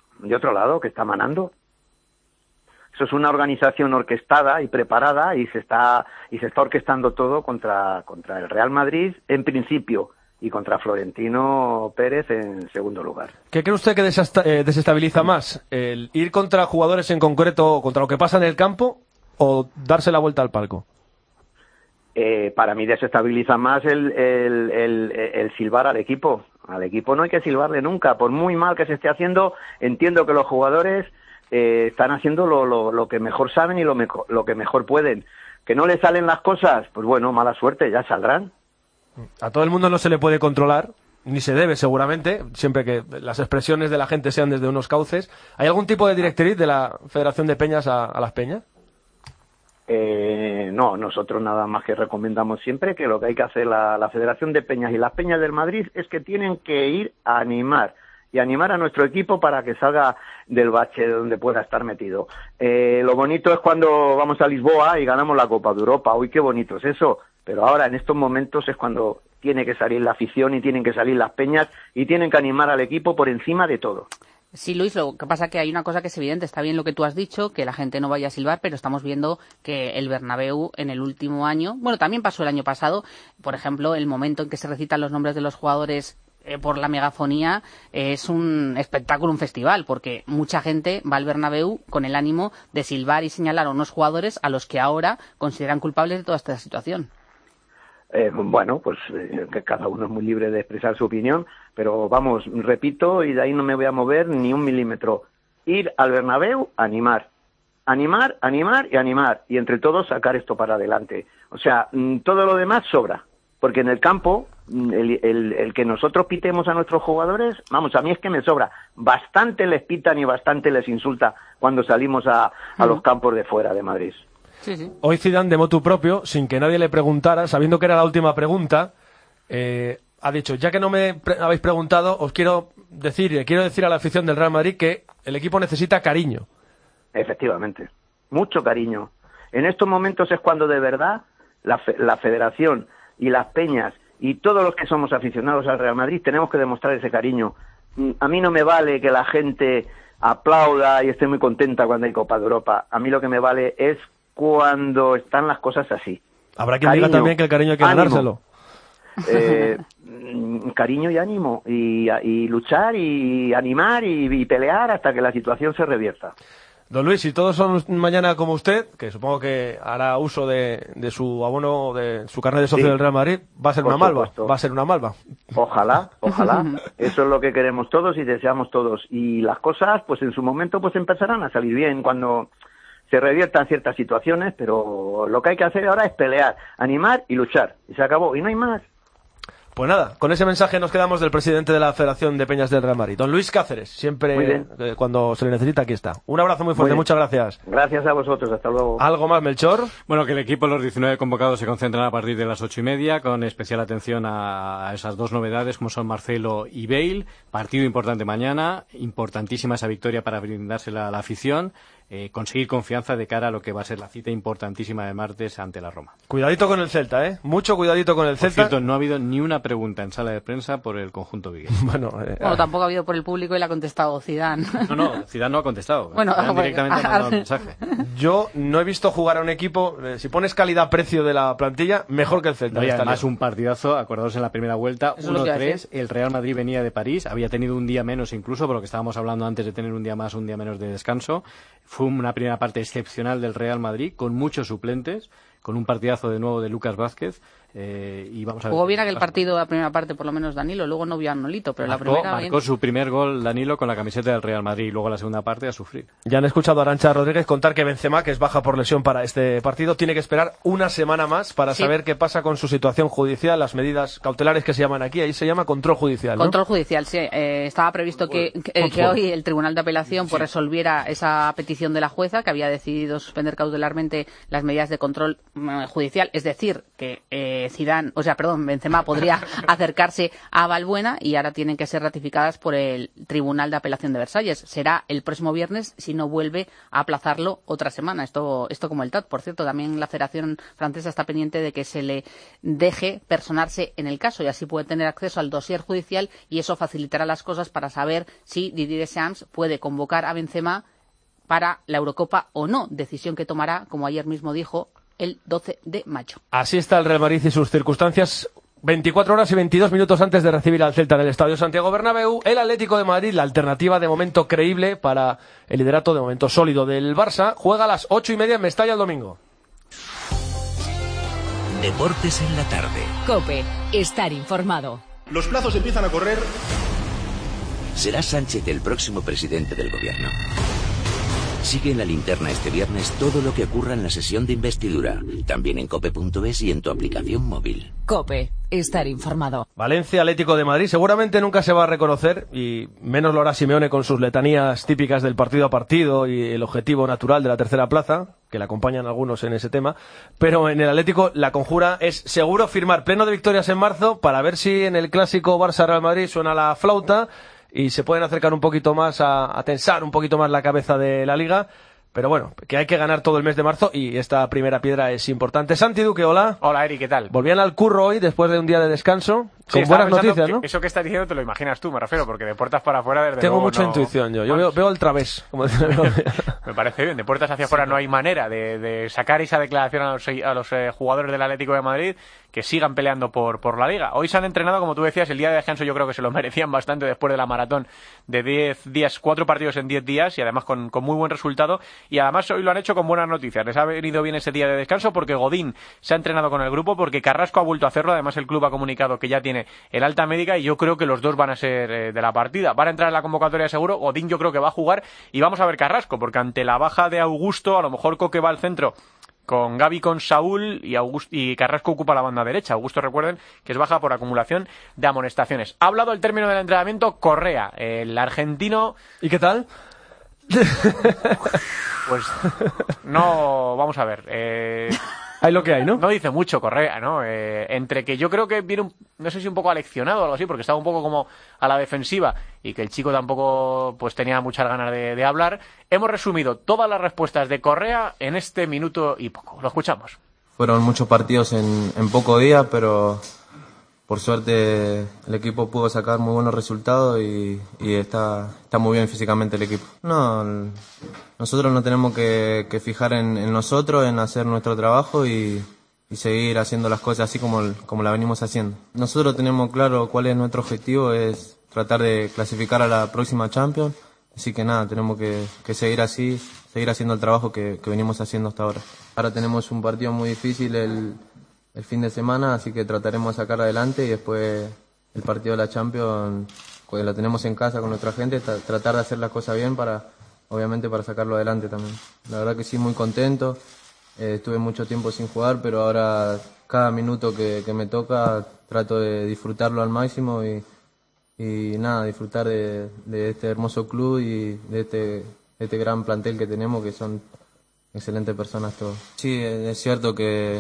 que está manando. Eso es una organización orquestada y preparada y se está orquestando todo contra el Real Madrid en principio y contra Florentino Pérez en segundo lugar. ¿Qué cree usted que desestabiliza más? ¿El ir contra jugadores en concreto, contra lo que pasa en el campo, o darse la vuelta al palco? Para mí desestabiliza más el silbar al equipo. Al equipo no hay que silbarle nunca. Por muy mal que se esté haciendo, entiendo que los jugadores están haciendo lo que mejor saben y lo que mejor pueden. ¿Que no les salen las cosas? Pues bueno, mala suerte, ya saldrán. A todo el mundo no se le puede controlar, ni se debe seguramente, siempre que las expresiones de la gente sean desde unos cauces. ¿Hay algún tipo de directriz de la Federación de Peñas a las Peñas? No, nosotros nada más que recomendamos siempre que lo que hay que hacer la Federación de Peñas y las Peñas del Madrid es que tienen que ir a animar y animar a nuestro equipo para que salga del bache donde pueda estar metido. Lo bonito es cuando vamos a Lisboa y ganamos la Copa de Europa. Uy, qué bonito es eso. Pero ahora, en estos momentos, es cuando tiene que salir la afición y tienen que salir las peñas y tienen que animar al equipo por encima de todo. Sí, Luis, lo que pasa es que hay una cosa que es evidente. Está bien lo que tú has dicho, que la gente no vaya a silbar, pero estamos viendo que el Bernabéu en el último año, bueno, también pasó el año pasado, por ejemplo, el momento en que se recitan los nombres de los jugadores por la megafonía es un espectáculo, un festival, porque mucha gente va al Bernabéu con el ánimo de silbar y señalar a unos jugadores a los que ahora consideran culpables de toda esta situación. Bueno, pues que cada uno es muy libre de expresar su opinión, pero vamos, repito, y de ahí no me voy a mover ni un milímetro. Ir al Bernabéu, animar, y entre todos sacar esto para adelante. O sea, todo lo demás sobra, porque en el campo, el que nosotros pitemos a nuestros jugadores, vamos, a mí es que me sobra. Bastante les pitan y bastante les insulta cuando salimos a los campos de fuera de Madrid. Sí, sí. Hoy Zidane, de motu propio, sin que nadie le preguntara, sabiendo que era la última pregunta, ha dicho, ya que no me habéis preguntado, os quiero decir a la afición del Real Madrid que el equipo necesita cariño. Efectivamente, mucho cariño. En estos momentos es cuando de verdad la federación y las peñas y todos los que somos aficionados al Real Madrid tenemos que demostrar ese cariño. A mí no me vale que la gente aplauda y esté muy contenta cuando hay Copa de Europa. A mí lo que me vale es cuando están las cosas así. Habrá quien diga también que el cariño hay que ganárselo. Cariño y ánimo, y luchar y animar y pelear hasta que la situación se revierta. Don Luis, si todos son mañana como usted, que supongo que hará uso de su abono, de su carnet de socio del Real Madrid, va a ser una malva. Va a ser una malva. Ojalá. Eso es lo que queremos todos y deseamos todos. Y las cosas, pues en su momento, pues empezarán a salir bien cuando se reviertan ciertas situaciones, pero lo que hay que hacer ahora es pelear, animar y luchar. Y se acabó. Y no hay más. Pues nada, con ese mensaje nos quedamos del presidente de la Federación de Peñas del Real Madrid, don Luis Cáceres. Siempre cuando se le necesita, aquí está. Un abrazo muy fuerte, muchas gracias. Gracias a vosotros, hasta luego. ¿Algo más, Melchor? Bueno, que el equipo, los 19 convocados, se concentran a partir de las 8:30, con especial atención a esas dos novedades, como son Marcelo y Bale. Partido importante mañana, importantísima esa victoria para brindársela a la afición. Conseguir confianza de cara a lo que va a ser la cita importantísima de martes ante la Roma. Cuidadito con el Celta, mucho cuidadito con el Celta. Por cierto, no ha habido ni una pregunta en sala de prensa por el conjunto vigués. Bueno, tampoco ha habido por el público y le ha contestado Zidane. No, Zidane no ha contestado. Bueno, directamente ha mandado un mensaje. Yo no he visto jugar a un equipo, si pones calidad-precio de la plantilla, mejor que el Celta. No, y además un partidazo, acordados en la primera vuelta, 1-3, el Real Madrid venía de París, había tenido un día menos incluso, por lo que estábamos hablando antes de tener un día más, un día menos de descanso. Fue una primera parte excepcional del Real Madrid, con muchos suplentes, con un partidazo de nuevo de Lucas Vázquez. Y vamos a ver. Jugó bien aquel partido, la primera parte, por lo menos Danilo, luego no vio a Nolito, pero la primera. Marcó su primer gol Danilo con la camiseta del Real Madrid, y luego la segunda parte a sufrir. Ya han escuchado a Arantxa Rodríguez contar que Benzema, que es baja por lesión para este partido, tiene que esperar una semana más para saber qué pasa con su situación judicial, las medidas cautelares que se llaman aquí, ahí se llama control judicial, ¿no? Control judicial, sí. Estaba previsto que hoy el Tribunal de Apelación resolviera esa petición de la jueza, que había decidido suspender cautelarmente las medidas de control judicial, es decir, que Benzema podría acercarse a Valbuena, y ahora tienen que ser ratificadas por el Tribunal de Apelación de Versalles. Será el próximo viernes si no vuelve a aplazarlo otra semana. Esto como el TAT. Por cierto, también la Federación Francesa está pendiente de que se le deje personarse en el caso, y así puede tener acceso al dossier judicial, y eso facilitará las cosas para saber si Didier Deschamps puede convocar a Benzema para la Eurocopa o no, decisión que tomará, como ayer mismo dijo, el 12 de mayo. Así está el Real Madrid y sus circunstancias. 24 horas y 22 minutos antes de recibir al Celta en el Estadio Santiago Bernabéu, el Atlético de Madrid, la alternativa de momento creíble para el liderato de momento sólido del Barça, juega a las 8:30 en Mestalla el domingo. Deportes en la tarde. COPE, estar informado. Los plazos empiezan a correr. ¿Será Sánchez el próximo presidente del gobierno? Sigue en la linterna este viernes todo lo que ocurra en la sesión de investidura, también en cope.es y en tu aplicación móvil. COPE, estar informado. Valencia, Atlético de Madrid, seguramente nunca se va a reconocer, y menos lo hará Simeone con sus letanías típicas del partido a partido y el objetivo natural de la tercera plaza, que le acompañan algunos en ese tema, pero en el Atlético la conjura es seguro firmar pleno de victorias en marzo para ver si en el clásico Barça-Real Madrid suena la flauta y se pueden acercar un poquito más a tensar un poquito más la cabeza de la Liga, Pero bueno, que hay que ganar todo el mes de marzo y esta primera piedra es importante. Santi Duque, hola. Hola, Eri, ¿qué tal? Volvían al curro hoy después de un día de descanso. Sí, con buenas noticias, que ¿no? Eso que estás diciendo te lo imaginas tú, me refiero, porque de puertas para afuera desde Tengo luego mucha intuición yo. Yo veo al través, como dice mi amigo. Me parece bien, de puertas hacia afuera no hay manera de sacar esa declaración a los jugadores del Atlético de Madrid que sigan peleando por la Liga. Hoy se han entrenado, como tú decías, el día de descanso yo creo que se lo merecían bastante después de la maratón de 10 días, 4 partidos en 10 días y además con muy buen resultado. Y además hoy lo han hecho con buenas noticias. Les ha venido bien ese día de descanso porque Godín se ha entrenado con el grupo, porque Carrasco ha vuelto a hacerlo. Además el club ha comunicado que ya tiene el alta médica y yo creo que los dos van a ser de la partida. Van a entrar en la convocatoria seguro. Godín yo creo que va a jugar y vamos a ver Carrasco, porque ante la baja de Augusto, a lo mejor Coque va al centro con Gavi, con Saúl y Carrasco ocupa la banda derecha. Augusto, recuerden, que es baja por acumulación de amonestaciones. Ha hablado al término del entrenamiento Correa, el argentino. ¿Y qué tal? Pues no, vamos a ver. Hay lo que hay, ¿no? No dice mucho Correa, ¿no? Entre que yo creo que viene, no sé si un poco aleccionado o algo así, porque estaba un poco como a la defensiva y que el chico tampoco pues tenía muchas ganas de hablar. Hemos resumido todas las respuestas de Correa en este minuto y poco. Lo escuchamos. Fueron muchos partidos en poco día, pero por suerte el equipo pudo sacar muy buenos resultados y está muy bien físicamente el equipo. No, nosotros no tenemos que fijar en nosotros, en hacer nuestro trabajo y seguir haciendo las cosas así como la venimos haciendo. Nosotros tenemos claro cuál es nuestro objetivo, es tratar de clasificar a la próxima Champions, así que nada, tenemos que seguir así, seguir haciendo el trabajo que venimos haciendo hasta ahora. Ahora tenemos un partido muy difícil el fin de semana, así que trataremos de sacar adelante y después el partido de la Champions, pues lo tenemos en casa con nuestra gente, tratar de hacer las cosas bien obviamente para sacarlo adelante también. La verdad que sí, muy contento, estuve mucho tiempo sin jugar, pero ahora cada minuto que me toca trato de disfrutarlo al máximo y nada, disfrutar de este hermoso club y de este gran plantel que tenemos, que son excelentes personas todos. Sí, es cierto que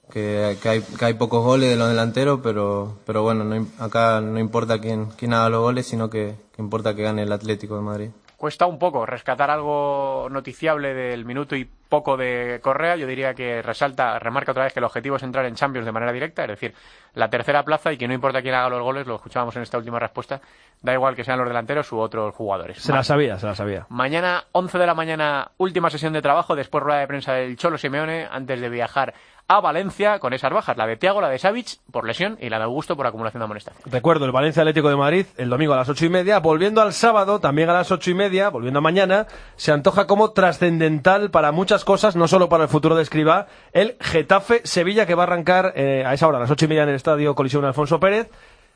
hay pocos goles de los delanteros, pero bueno, acá no importa quién haga los goles, sino que importa que gane el Atlético de Madrid. Cuesta un poco rescatar algo noticiable del minuto y poco de Correa. Yo diría que remarca otra vez que el objetivo es entrar en Champions de manera directa, es decir, la tercera plaza, y que no importa quién haga los goles, lo escuchábamos en esta última respuesta, da igual que sean los delanteros u otros jugadores. Se la sabía. Mañana, 11 de la mañana, última sesión de trabajo, después rueda de prensa del Cholo Simeone, antes de viajar a Valencia con esas bajas, la de Thiago, la de Savic por lesión y la de Augusto por acumulación de amonestación. Recuerdo, el Valencia Atlético de Madrid el domingo a las 8:30, volviendo al sábado también a las 8:30, volviendo a mañana, se antoja como trascendental para muchas cosas, no solo para el futuro de Escribá, el Getafe-Sevilla, que va a arrancar a esa hora, a las 8:30 en el Estadio Coliseo Alfonso Pérez.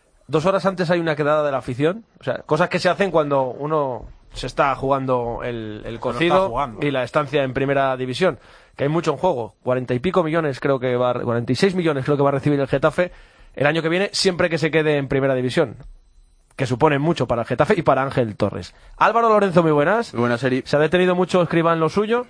2 horas antes hay una quedada de la afición, o sea, cosas que se hacen cuando uno se está jugando el cocido y la estancia en primera división, que hay mucho en juego, 40 y pico millones 46 millones creo que va a recibir el Getafe el año que viene, siempre que se quede en primera división, que supone mucho para el Getafe y para Ángel Torres. Álvaro Lorenzo, muy buenas. Muy buenas, Eri. ¿Se ha detenido mucho Escribá en lo suyo?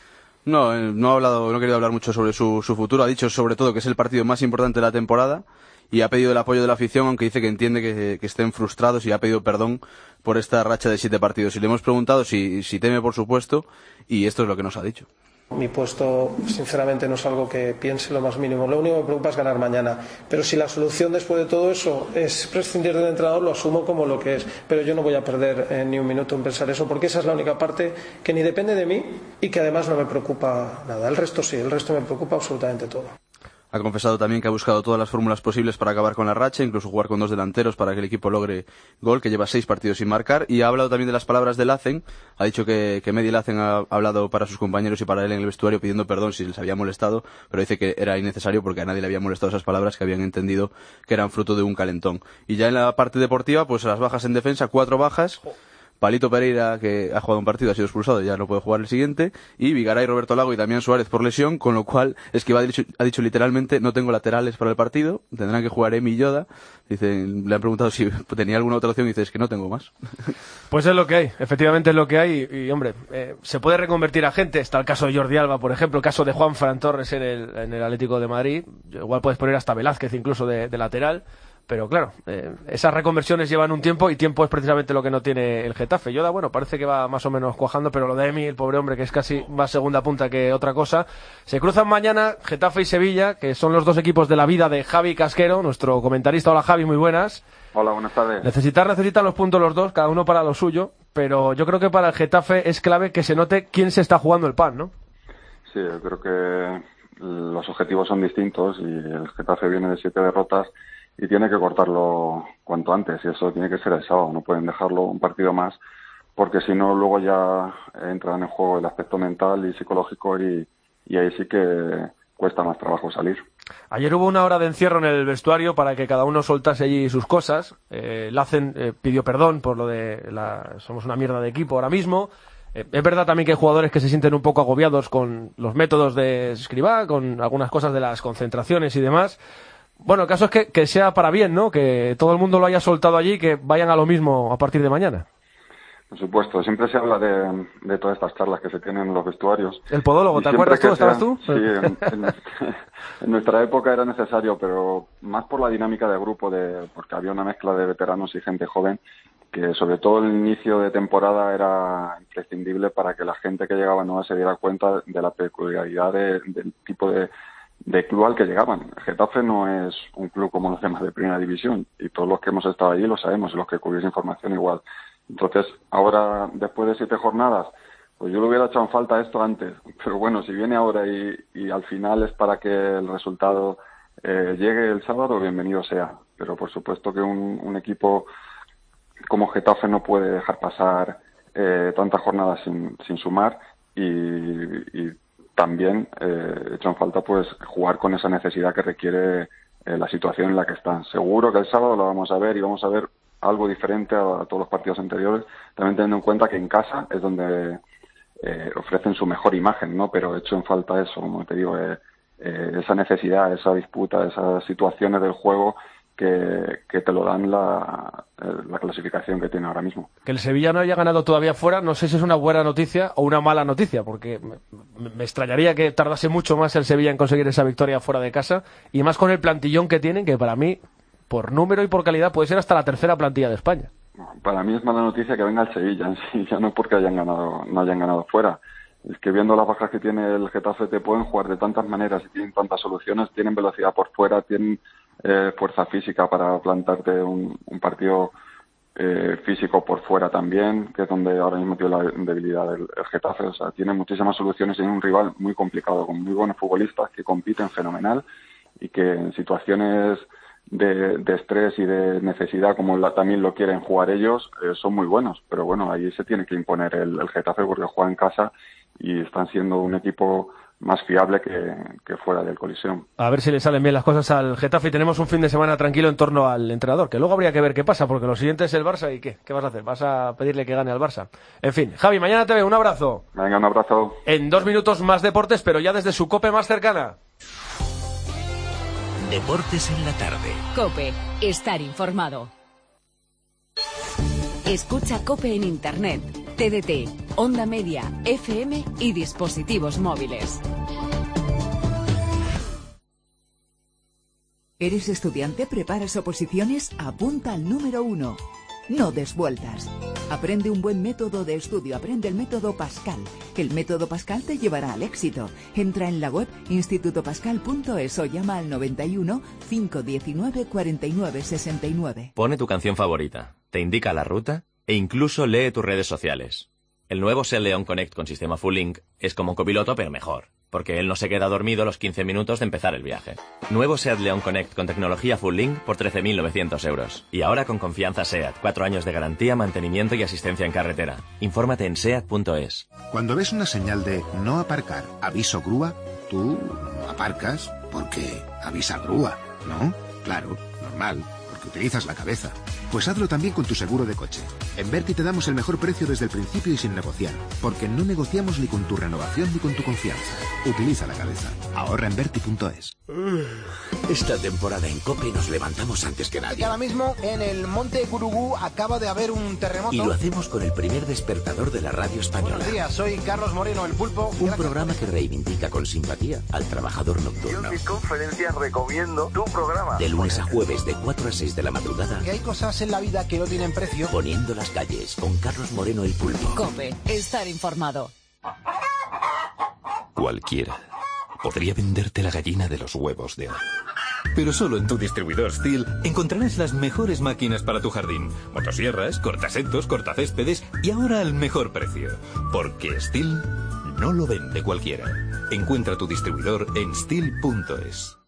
No he querido hablar mucho sobre su futuro, ha dicho sobre todo que es el partido más importante de la temporada y ha pedido el apoyo de la afición, aunque dice que entiende que estén frustrados, y ha pedido perdón por esta racha de 7 partidos. Y le hemos preguntado si teme, por supuesto, y esto es lo que nos ha dicho. Mi puesto, sinceramente, no es algo que piense lo más mínimo. Lo único que me preocupa es ganar mañana. Pero si la solución después de todo eso es prescindir del entrenador, lo asumo como lo que es. Pero yo no voy a perder ni un minuto en pensar eso, porque esa es la única parte que ni depende de mí y que además no me preocupa nada. El resto sí, el resto me preocupa absolutamente todo. Ha confesado también que ha buscado todas las fórmulas posibles para acabar con la racha, incluso jugar con 2 delanteros para que el equipo logre gol, que lleva 6 partidos sin marcar, y ha hablado también de las palabras de Lacen. Ha dicho que Mehdi Lacen ha hablado para sus compañeros y para él en el vestuario pidiendo perdón si les había molestado, pero dice que era innecesario porque a nadie le había molestado esas palabras, que habían entendido que eran fruto de un calentón. Y ya en la parte deportiva, pues las bajas en defensa, 4 bajas. Palito Pereira, que ha jugado un partido, ha sido expulsado, ya no puede jugar el siguiente, y Vigaray, Roberto Lago y Damián Suárez por lesión, con lo cual Escribá ha dicho literalmente: no tengo laterales para el partido, tendrán que jugar Emi y Yoda. Le han preguntado si tenía alguna otra opción y dice: es que no tengo más. Pues es lo que hay, efectivamente es lo que hay, y hombre, se puede reconvertir a gente. Está el caso de Jordi Alba, por ejemplo, el caso de Juan Fran Torres en el Atlético de Madrid, igual puedes poner hasta Velázquez incluso de lateral. Pero claro, esas reconversiones llevan un tiempo y tiempo es precisamente lo que no tiene el Getafe. Yoda, bueno, parece que va más o menos cuajando, pero lo de Emi, el pobre hombre, que es casi más segunda punta que otra cosa. Se cruzan mañana Getafe y Sevilla, que son los dos equipos de la vida de Javi Casquero, nuestro comentarista. Hola Javi, muy buenas. Hola, buenas tardes. Necesitan los puntos los dos, cada uno para lo suyo, pero yo creo que para el Getafe es clave que se note quién se está jugando el pan, ¿no? Sí, yo creo que los objetivos son distintos y el Getafe viene de 7 derrotas y tiene que cortarlo cuanto antes, y eso tiene que ser el sábado, no pueden dejarlo un partido más, porque si no luego ya entra en el juego el aspecto mental y psicológico y ahí sí que cuesta más trabajo salir. Ayer hubo una hora de encierro en el vestuario para que cada uno soltase allí sus cosas. Lacen pidió perdón por lo de somos una mierda de equipo ahora mismo. Es verdad también que hay jugadores que se sienten un poco agobiados con los métodos de Escribá, con algunas cosas de las concentraciones y demás. Bueno, el caso es que sea para bien, ¿no? Que todo el mundo lo haya soltado allí y que vayan a lo mismo a partir de mañana. Por supuesto, siempre se habla de todas estas charlas que se tienen en los vestuarios. El podólogo, ¿te acuerdas tú? ¿Estabas tú? Sí, en nuestra época era necesario, pero más por la dinámica de grupo, porque había una mezcla de veteranos y gente joven, que sobre todo el inicio de temporada era imprescindible para que la gente que llegaba nueva se diera cuenta de la peculiaridad del tipo de club al que llegaban. El Getafe no es un club como los demás de primera división, y todos los que hemos estado allí lo sabemos, y los que cubrís información igual. Entonces, ahora, después de 7 jornadas, pues yo le hubiera echado en falta esto antes, pero bueno, si viene ahora y al final es para que el resultado llegue el sábado, bienvenido sea. Pero por supuesto que un equipo como Getafe no puede dejar pasar tantas jornadas sin sumar, y también hecho en falta pues jugar con esa necesidad que requiere la situación en la que están. Seguro que el sábado lo vamos a ver, y vamos a ver algo diferente a todos los partidos anteriores, también teniendo en cuenta que en casa es donde ofrecen su mejor imagen, ¿no? Pero hecho en falta eso, como te digo, esa necesidad, esa disputa, esas situaciones del juego que te lo dan la clasificación que tiene ahora mismo. Que el Sevilla no haya ganado todavía fuera, no sé si es una buena noticia o una mala noticia, porque me extrañaría que tardase mucho más el Sevilla en conseguir esa victoria fuera de casa, y más con el plantillón que tienen, que para mí, por número y por calidad, puede ser hasta la tercera plantilla de España. Para mí es mala noticia que venga el Sevilla en sí, ya no porque no hayan ganado fuera. Es que viendo las bajas que tiene el Getafe, te pueden jugar de tantas maneras y tienen tantas soluciones, tienen velocidad por fuera, tienen fuerza física para plantarte un partido físico por fuera también, que es donde ahora mismo tiene la debilidad del Getafe. O sea, tiene muchísimas soluciones en un rival muy complicado, con muy buenos futbolistas que compiten fenomenal y que en situaciones de estrés y de necesidad, como también lo quieren jugar ellos, son muy buenos. Pero bueno, ahí se tiene que imponer el Getafe, porque juega en casa y están siendo un equipo más fiable que fuera del Coliseum. A ver si le salen bien las cosas al Getafe y tenemos un fin de semana tranquilo en torno al entrenador, que luego habría que ver qué pasa, porque lo siguiente es el Barça. ¿Y qué vas a hacer? ¿Vas a pedirle que gane al Barça? En fin, Javi, mañana te veo, un abrazo. Venga, un abrazo. En 2 minutos más deportes, pero ya desde su COPE más cercana. Deportes en la tarde. COPE, estar informado. Escucha COPE en Internet, TDT, Onda Media, FM y dispositivos móviles. ¿Eres estudiante? ¿Preparas oposiciones? Apunta al número 1. No des vueltas. Aprende un buen método de estudio. Aprende el método Pascal. El método Pascal te llevará al éxito. Entra en la web institutopascal.es o llama al 91 519 49 69. Pone tu canción favorita, te indica la ruta e incluso lee tus redes sociales. El nuevo SEAT León Connect con sistema Full Link es como un copiloto, pero mejor, porque él no se queda dormido los 15 minutos de empezar el viaje. Nuevo SEAT León Connect con tecnología Full Link por 13.900 euros. Y ahora con confianza SEAT, 4 años de garantía, mantenimiento y asistencia en carretera. Infórmate en SEAT.es. Cuando ves una señal de no aparcar, aviso grúa, tú aparcas porque avisa grúa, ¿no? Claro, normal, porque utilizas la cabeza. Pues hazlo también con tu seguro de coche. En Verti te damos el mejor precio desde el principio y sin negociar, porque no negociamos ni con tu renovación ni con tu confianza. Utiliza la cabeza. Ahorra en Verti.es. Esta temporada en COPE nos levantamos antes que nadie. Ahora mismo en el Monte Gurugú acaba de haber un terremoto. Y lo hacemos con el primer despertador de la radio española. Buenos días, soy Carlos Moreno, el Pulpo. Un programa que reivindica con simpatía al trabajador nocturno. Yo en conferencias recomiendo tu programa. De lunes a jueves, de 4 a 6 de la madrugada. Que hay cosas en la vida que no tienen precio. Poniendo las calles, con Carlos Moreno, el Pulpo. COPE, estar informado. Cualquiera podría venderte la gallina de los huevos de oro. Pero solo en tu distribuidor STIHL encontrarás las mejores máquinas para tu jardín. Motosierras, cortasetos, cortacéspedes y ahora al mejor precio. Porque STIHL no lo vende cualquiera. Encuentra tu distribuidor en stihl.es.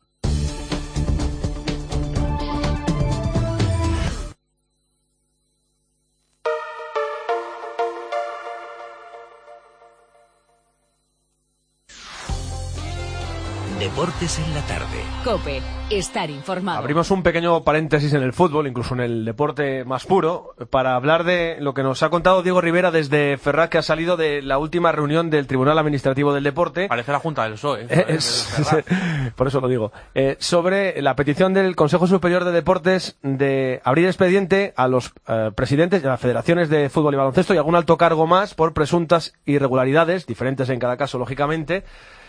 Deportes en la tarde. COPE, estar informado. Abrimos un pequeño paréntesis en el fútbol, incluso en el deporte más puro, para hablar de lo que nos ha contado Diego Rivera desde Ferraz, que ha salido de la última reunión del Tribunal Administrativo del Deporte. Parece la Junta del PSOE. Por eso lo digo. Sobre la petición del Consejo Superior de Deportes de abrir expediente a los presidentes de las federaciones de fútbol y baloncesto y algún alto cargo más por presuntas irregularidades, diferentes en cada caso, lógicamente.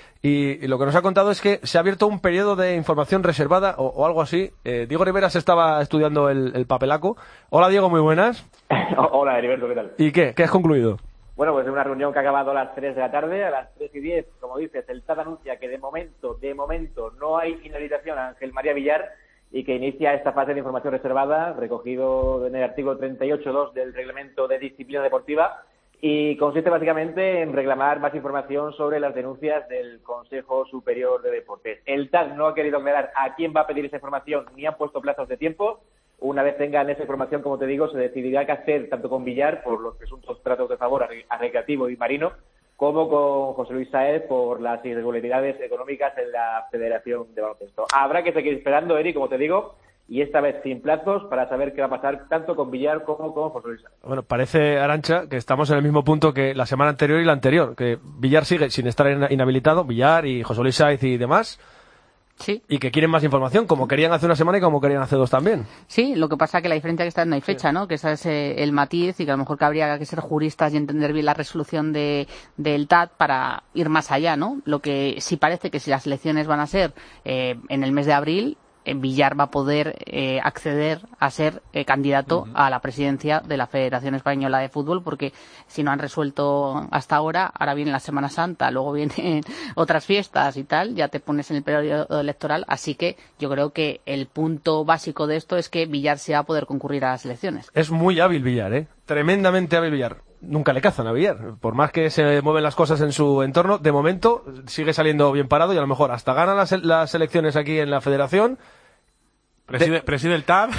Y lo que nos ha contado es que se ha abierto un periodo de información reservada o algo así. Diego Rivera se estaba estudiando el papelaco. Hola Diego, muy buenas. Hola Heriberto, ¿qué tal? ¿Y qué? ¿Qué has concluido? Bueno, pues es una reunión que ha acabado a las 3 de la tarde, a las 3:10, como dices, el TAD anuncia que de momento no hay inhabilitación a Ángel María Villar y que inicia esta fase de información reservada, recogido en el artículo 38.2 del Reglamento de Disciplina Deportiva, y consiste básicamente en reclamar más información sobre las denuncias del Consejo Superior de Deportes. El TAD no ha querido aclarar a quién va a pedir esa información ni han puesto plazos de tiempo. Una vez tengan esa información, como te digo, se decidirá qué hacer tanto con Villar por los presuntos tratos de favor a Recreativo y Marino, como con José Luis Sáez por las irregularidades económicas en la Federación de Baloncesto. Habrá que seguir esperando, Eri, como te digo, y esta vez sin plazos para saber qué va a pasar tanto con Villar como con José Luis Sáez. Bueno, parece, Arantxa, que estamos en el mismo punto que la semana anterior y la anterior, que Villar sigue sin estar inhabilitado, Villar y José Luis Sáez y demás. Sí. Y que quieren más información, como querían hace una semana y como querían hace 2 también. Sí, lo que pasa es que la diferencia es que no hay fecha, ¿no? Que ese es el matiz y que a lo mejor que habría que ser juristas y entender bien la resolución del TAD para ir más allá, ¿no? Lo que sí parece que si las elecciones van a ser en el mes de abril, Villar va a poder acceder a ser candidato a la presidencia de la Federación Española de Fútbol, porque si no han resuelto hasta ahora viene la Semana Santa, luego vienen otras fiestas y tal, ya te pones en el periodo electoral, así que yo creo que el punto básico de esto es que Villar se va a poder concurrir a las elecciones. Es muy hábil Villar, tremendamente hábil Villar. Nunca le cazan a Villar, por más que se mueven las cosas en su entorno, de momento sigue saliendo bien parado y a lo mejor hasta gana las elecciones aquí en la Federación. Preside el TAD.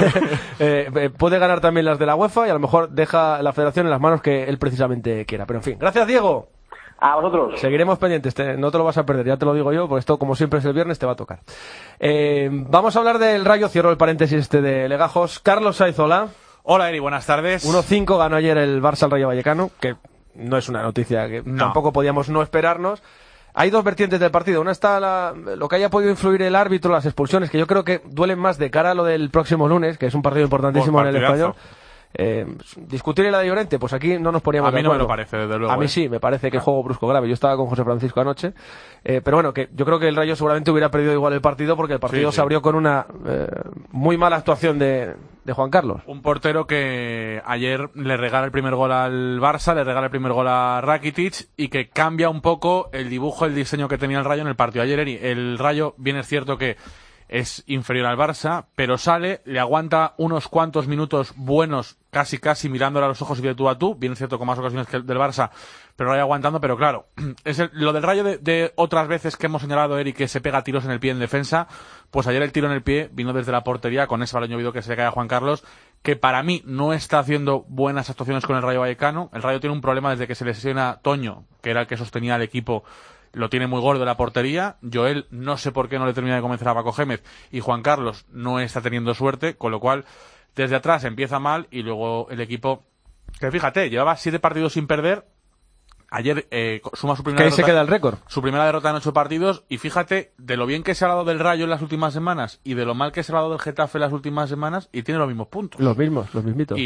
Puede ganar también las de la UEFA y a lo mejor deja la Federación en las manos que él precisamente quiera. Pero en fin, gracias Diego. A vosotros. Seguiremos pendientes, no te lo vas a perder, ya te lo digo yo, porque esto como siempre es el viernes, te va a tocar. Vamos a hablar del Rayo, cierro el paréntesis de Legajos. Carlos Sáez, hola. Hola Eri, buenas tardes. 1-5 ganó ayer el Barça al Rayo Vallecano, que no es una noticia que tampoco podíamos no esperarnos. Hay 2 vertientes del partido. Una está lo que haya podido influir el árbitro, las expulsiones, que yo creo que duelen más de cara a lo del próximo lunes, que es un partido importantísimo en el Español. Discutir la de Llorente, pues aquí no nos poníamos de acuerdo. A mí no me lo parece, desde luego. A mí sí, me parece que juego brusco grave. Yo estaba con José Francisco anoche, pero bueno, que yo creo que el Rayo seguramente hubiera perdido igual el partido, porque el partido se abrió con una muy mala actuación de Juan Carlos. Un portero que ayer le regala el primer gol al Barça, le regala el primer gol a Rakitic y que cambia un poco el dibujo, el diseño que tenía el Rayo en el partido. Ayer el Rayo, bien es cierto que es inferior al Barça, pero sale, le aguanta unos cuantos minutos buenos, casi mirándole a los ojos y de tú a tú, bien es cierto con más ocasiones que el del Barça, pero Rayo aguantando, pero claro, es lo del Rayo de otras veces que hemos señalado, Eric, que se pega tiros en el pie en defensa, pues ayer el tiro en el pie vino desde la portería con ese balón llovido que se le cae a Juan Carlos, que para mí no está haciendo buenas actuaciones con el Rayo Vallecano. El Rayo tiene un problema desde que se lesiona Toño, que era el que sostenía al equipo, lo tiene muy gordo en la portería. Joel no sé por qué no le termina de convencer a Paco Gémez y Juan Carlos no está teniendo suerte, con lo cual desde atrás empieza mal y luego el equipo, que fíjate, llevaba 7 partidos sin perder, ayer suma su primera que ahí derrota. se queda el récord. Su primera derrota en 8 partidos. Y fíjate de lo bien que se ha hablado del Rayo en las últimas semanas y de lo mal que se ha hablado del Getafe en las últimas semanas, y tiene los mismos puntos. Los mismitos.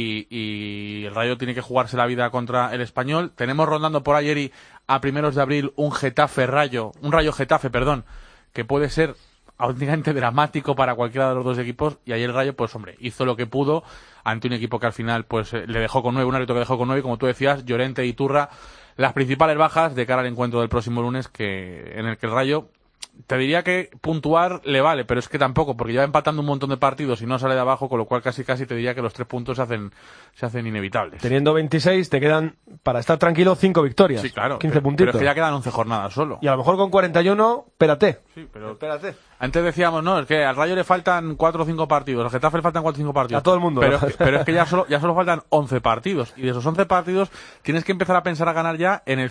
Y el Rayo tiene que jugarse la vida contra el Español. Tenemos rondando por ayer y a primeros de abril un Rayo-Getafe, que puede ser auténticamente dramático para cualquiera de los dos equipos. Y ayer el Rayo, pues hombre, hizo lo que pudo ante un equipo que al final pues le dejó con 9, un árbitro que dejó con 9, y como tú decías, Llorente y Turra, las principales bajas de cara al encuentro del próximo lunes, en el que el Rayo, te diría que puntuar le vale, pero es que tampoco, porque lleva empatando un montón de partidos y no sale de abajo, con lo cual casi te diría que los 3 puntos se hacen inevitables. Teniendo 26, te quedan, para estar tranquilo, 5 victorias. Sí, claro. 15 puntitos. Pero es que ya quedan 11 jornadas solo. Y a lo mejor con 41, espérate. Sí, pero espérate. Antes decíamos, no, es que al Rayo le faltan 4 o 5 partidos, al Getafe le faltan 4 o 5 partidos. A todo el mundo. Pero es que ya solo faltan 11 partidos. Y de esos 11 partidos tienes que empezar a pensar a ganar ya al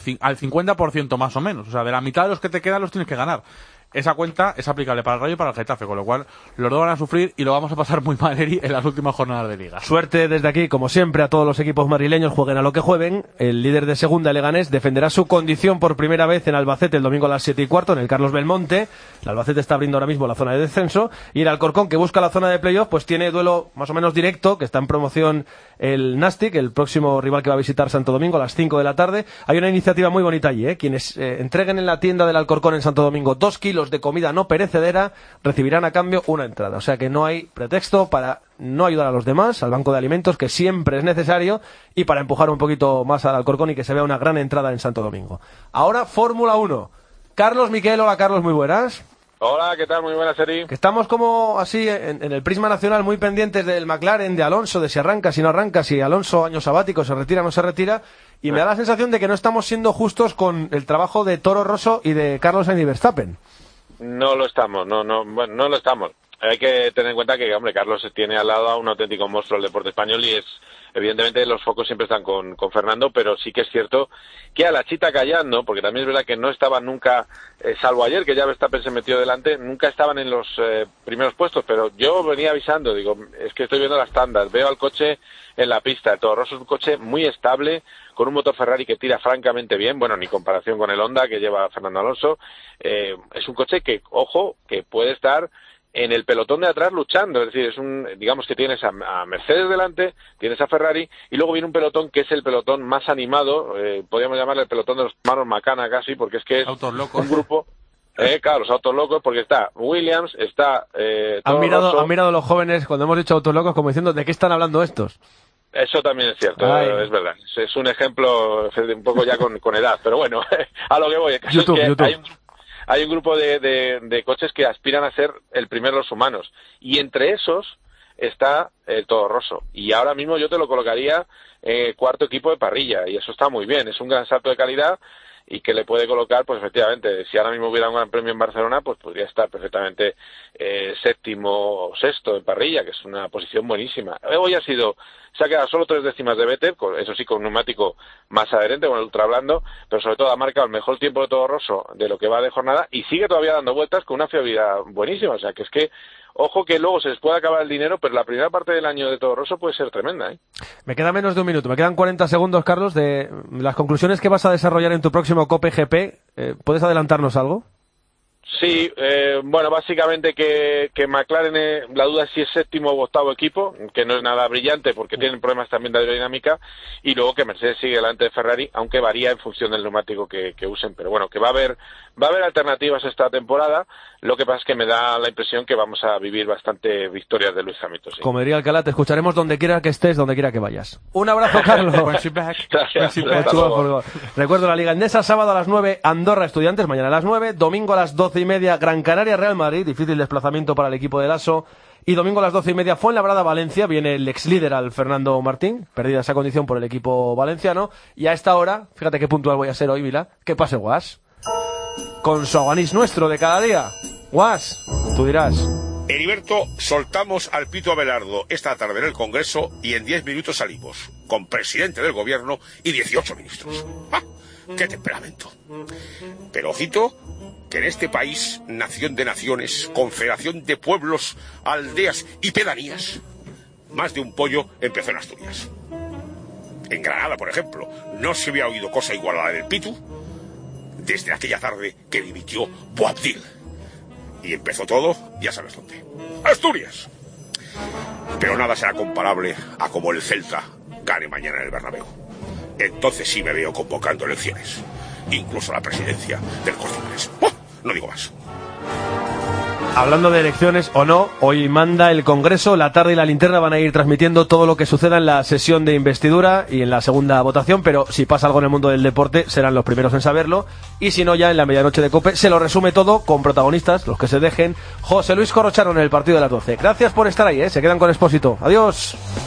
50% más o menos. O sea, de la mitad de los que te quedan los tienes que ganar. Esa cuenta es aplicable para el Rayo y para el Getafe, con lo cual los dos van a sufrir y lo vamos a pasar muy mal, Eri, en las últimas jornadas de Liga. Suerte desde aquí, como siempre, a todos los equipos madrileños, jueguen a lo que jueguen. El líder de segunda, Leganés, defenderá su condición por primera vez en Albacete el domingo a las 7:15 en el Carlos Belmonte. El Albacete está abriendo ahora mismo la zona de descenso. Y el Alcorcón, que busca la zona de playoff, pues tiene duelo más o menos directo, que está en promoción el Nastic, el próximo rival que va a visitar Santo Domingo a las 5 de la tarde. Hay una iniciativa muy bonita allí, quienes entreguen en la tienda del Alcorcón en Santo Domingo 2 kilos de comida no perecedera, recibirán a cambio una entrada. O sea que no hay pretexto para no ayudar a los demás, al banco de alimentos, que siempre es necesario, y para empujar un poquito más al Alcorcón y que se vea una gran entrada en Santo Domingo. Ahora, Fórmula 1. Carlos Miquel, hola Carlos, muy buenas. Hola, ¿qué tal? Muy buenas, Eri. Que estamos como así en el prisma nacional muy pendientes del McLaren, de Alonso, de si arranca, si no arranca, si Alonso año sabático, se retira, no se retira, y me da la sensación de que no estamos siendo justos con el trabajo de Toro Rosso y de Carlos Sainz y Verstappen. No lo estamos, no lo estamos. Hay que tener en cuenta que, hombre, Carlos tiene al lado a un auténtico monstruo del deporte español y evidentemente los focos siempre están con Fernando, pero sí que es cierto que a la chita callando, porque también es verdad que no estaban nunca, salvo ayer que ya Verstappen se metió delante, nunca estaban en los primeros puestos, pero yo venía avisando, digo, es que estoy viendo las tandas, veo al coche en la pista, el Toro Rosso es un coche muy estable, con un motor Ferrari que tira francamente bien, bueno, ni comparación con el Honda que lleva Fernando Alonso, es un coche que, ojo, que puede estar en el pelotón de atrás luchando, es decir, digamos que tienes a Mercedes delante, tienes a Ferrari, y luego viene un pelotón que es el pelotón más animado, podríamos llamarle el pelotón de los hermanos Macana casi, porque es que es un grupo, claro, los autos locos, porque está Williams, está Han mirado los jóvenes cuando hemos dicho autos locos como diciendo, ¿de qué están hablando estos? Eso también es cierto, es verdad. Es un ejemplo un poco ya con edad, pero bueno, a lo que voy. El caso es que hay un grupo de coches que aspiran a ser el primero de los humanos. Y entre esos está el Toro Rosso. Y ahora mismo yo te lo colocaría cuarto equipo de parrilla. Y eso está muy bien. Es un gran salto de calidad y que le puede colocar, pues efectivamente, si ahora mismo hubiera un gran premio en Barcelona, pues podría estar perfectamente séptimo o sexto en parrilla, que es una posición buenísima. Hoy se ha quedado solo 3 décimas de Vettel, eso sí, con un neumático más adherente, con el ultra blando, pero sobre todo ha marcado el mejor tiempo de Toro Rosso de lo que va de jornada y sigue todavía dando vueltas con una fiabilidad buenísima. O sea, que es que, ojo que luego se les puede acabar el dinero, pero la primera parte del año de Toro Rosso puede ser tremenda, ¿eh? Me queda menos de un minuto, me quedan 40 segundos, Carlos, de las conclusiones que vas a desarrollar en tu próximo COPE GP. ¿Puedes adelantarnos algo? Sí, bueno, básicamente que McLaren, la duda es si es séptimo o octavo equipo, que no es nada brillante porque tienen problemas también de aerodinámica, y luego que Mercedes sigue delante de Ferrari, aunque varía en función del neumático que usen, pero bueno, que va a haber alternativas esta temporada. Lo que pasa es que me da la impresión que vamos a vivir bastante victorias de Lewis Hamilton. ¿Sí? Como diría Alcalá, te escucharemos donde quiera que estés, donde quiera que vayas. Un abrazo, Carlos. Recuerdo la Liga Endesa, sábado a las 9, Andorra Estudiantes, mañana a las 9, domingo a las 12:30, Gran Canaria Real Madrid, difícil desplazamiento para el equipo de Lasso, y domingo a las 12:30, Fuenlabrada Valencia, viene el ex líder al Fernando Martín, perdida esa condición por el equipo valenciano, y a esta hora, fíjate qué puntual voy a ser hoy, Vila, que pase Guas, con su aguanís nuestro de cada día. Guas, tú dirás. Heriberto, soltamos al Pito Abelardo esta tarde en el Congreso y en 10 minutos salimos, con presidente del gobierno y 18 ministros. ¡Ah! ¡Qué temperamento! Pero ojito, que en este país, nación de naciones, confederación de pueblos, aldeas y pedanías, más de un pollo empezó en Asturias. En Granada, por ejemplo, no se había oído cosa igual a la del Pitu desde aquella tarde que dimitió Boabdil. Y empezó todo, ya sabes dónde. ¡Asturias! Pero nada será comparable a como el Celta gane mañana en el Bernabéu. Entonces sí me veo convocando elecciones. Incluso la presidencia del Corte Inglés. ¡Oh! No digo más. Hablando de elecciones o no, hoy manda el Congreso, La Tarde y La Linterna van a ir transmitiendo todo lo que suceda en la sesión de investidura y en la segunda votación, pero si pasa algo en el mundo del deporte serán los primeros en saberlo, y si no, ya en la medianoche de COPE se lo resume todo con protagonistas, los que se dejen. José Luis Corrochano en el partido de las 12. Gracias por estar ahí, se quedan con Expósito. Adiós.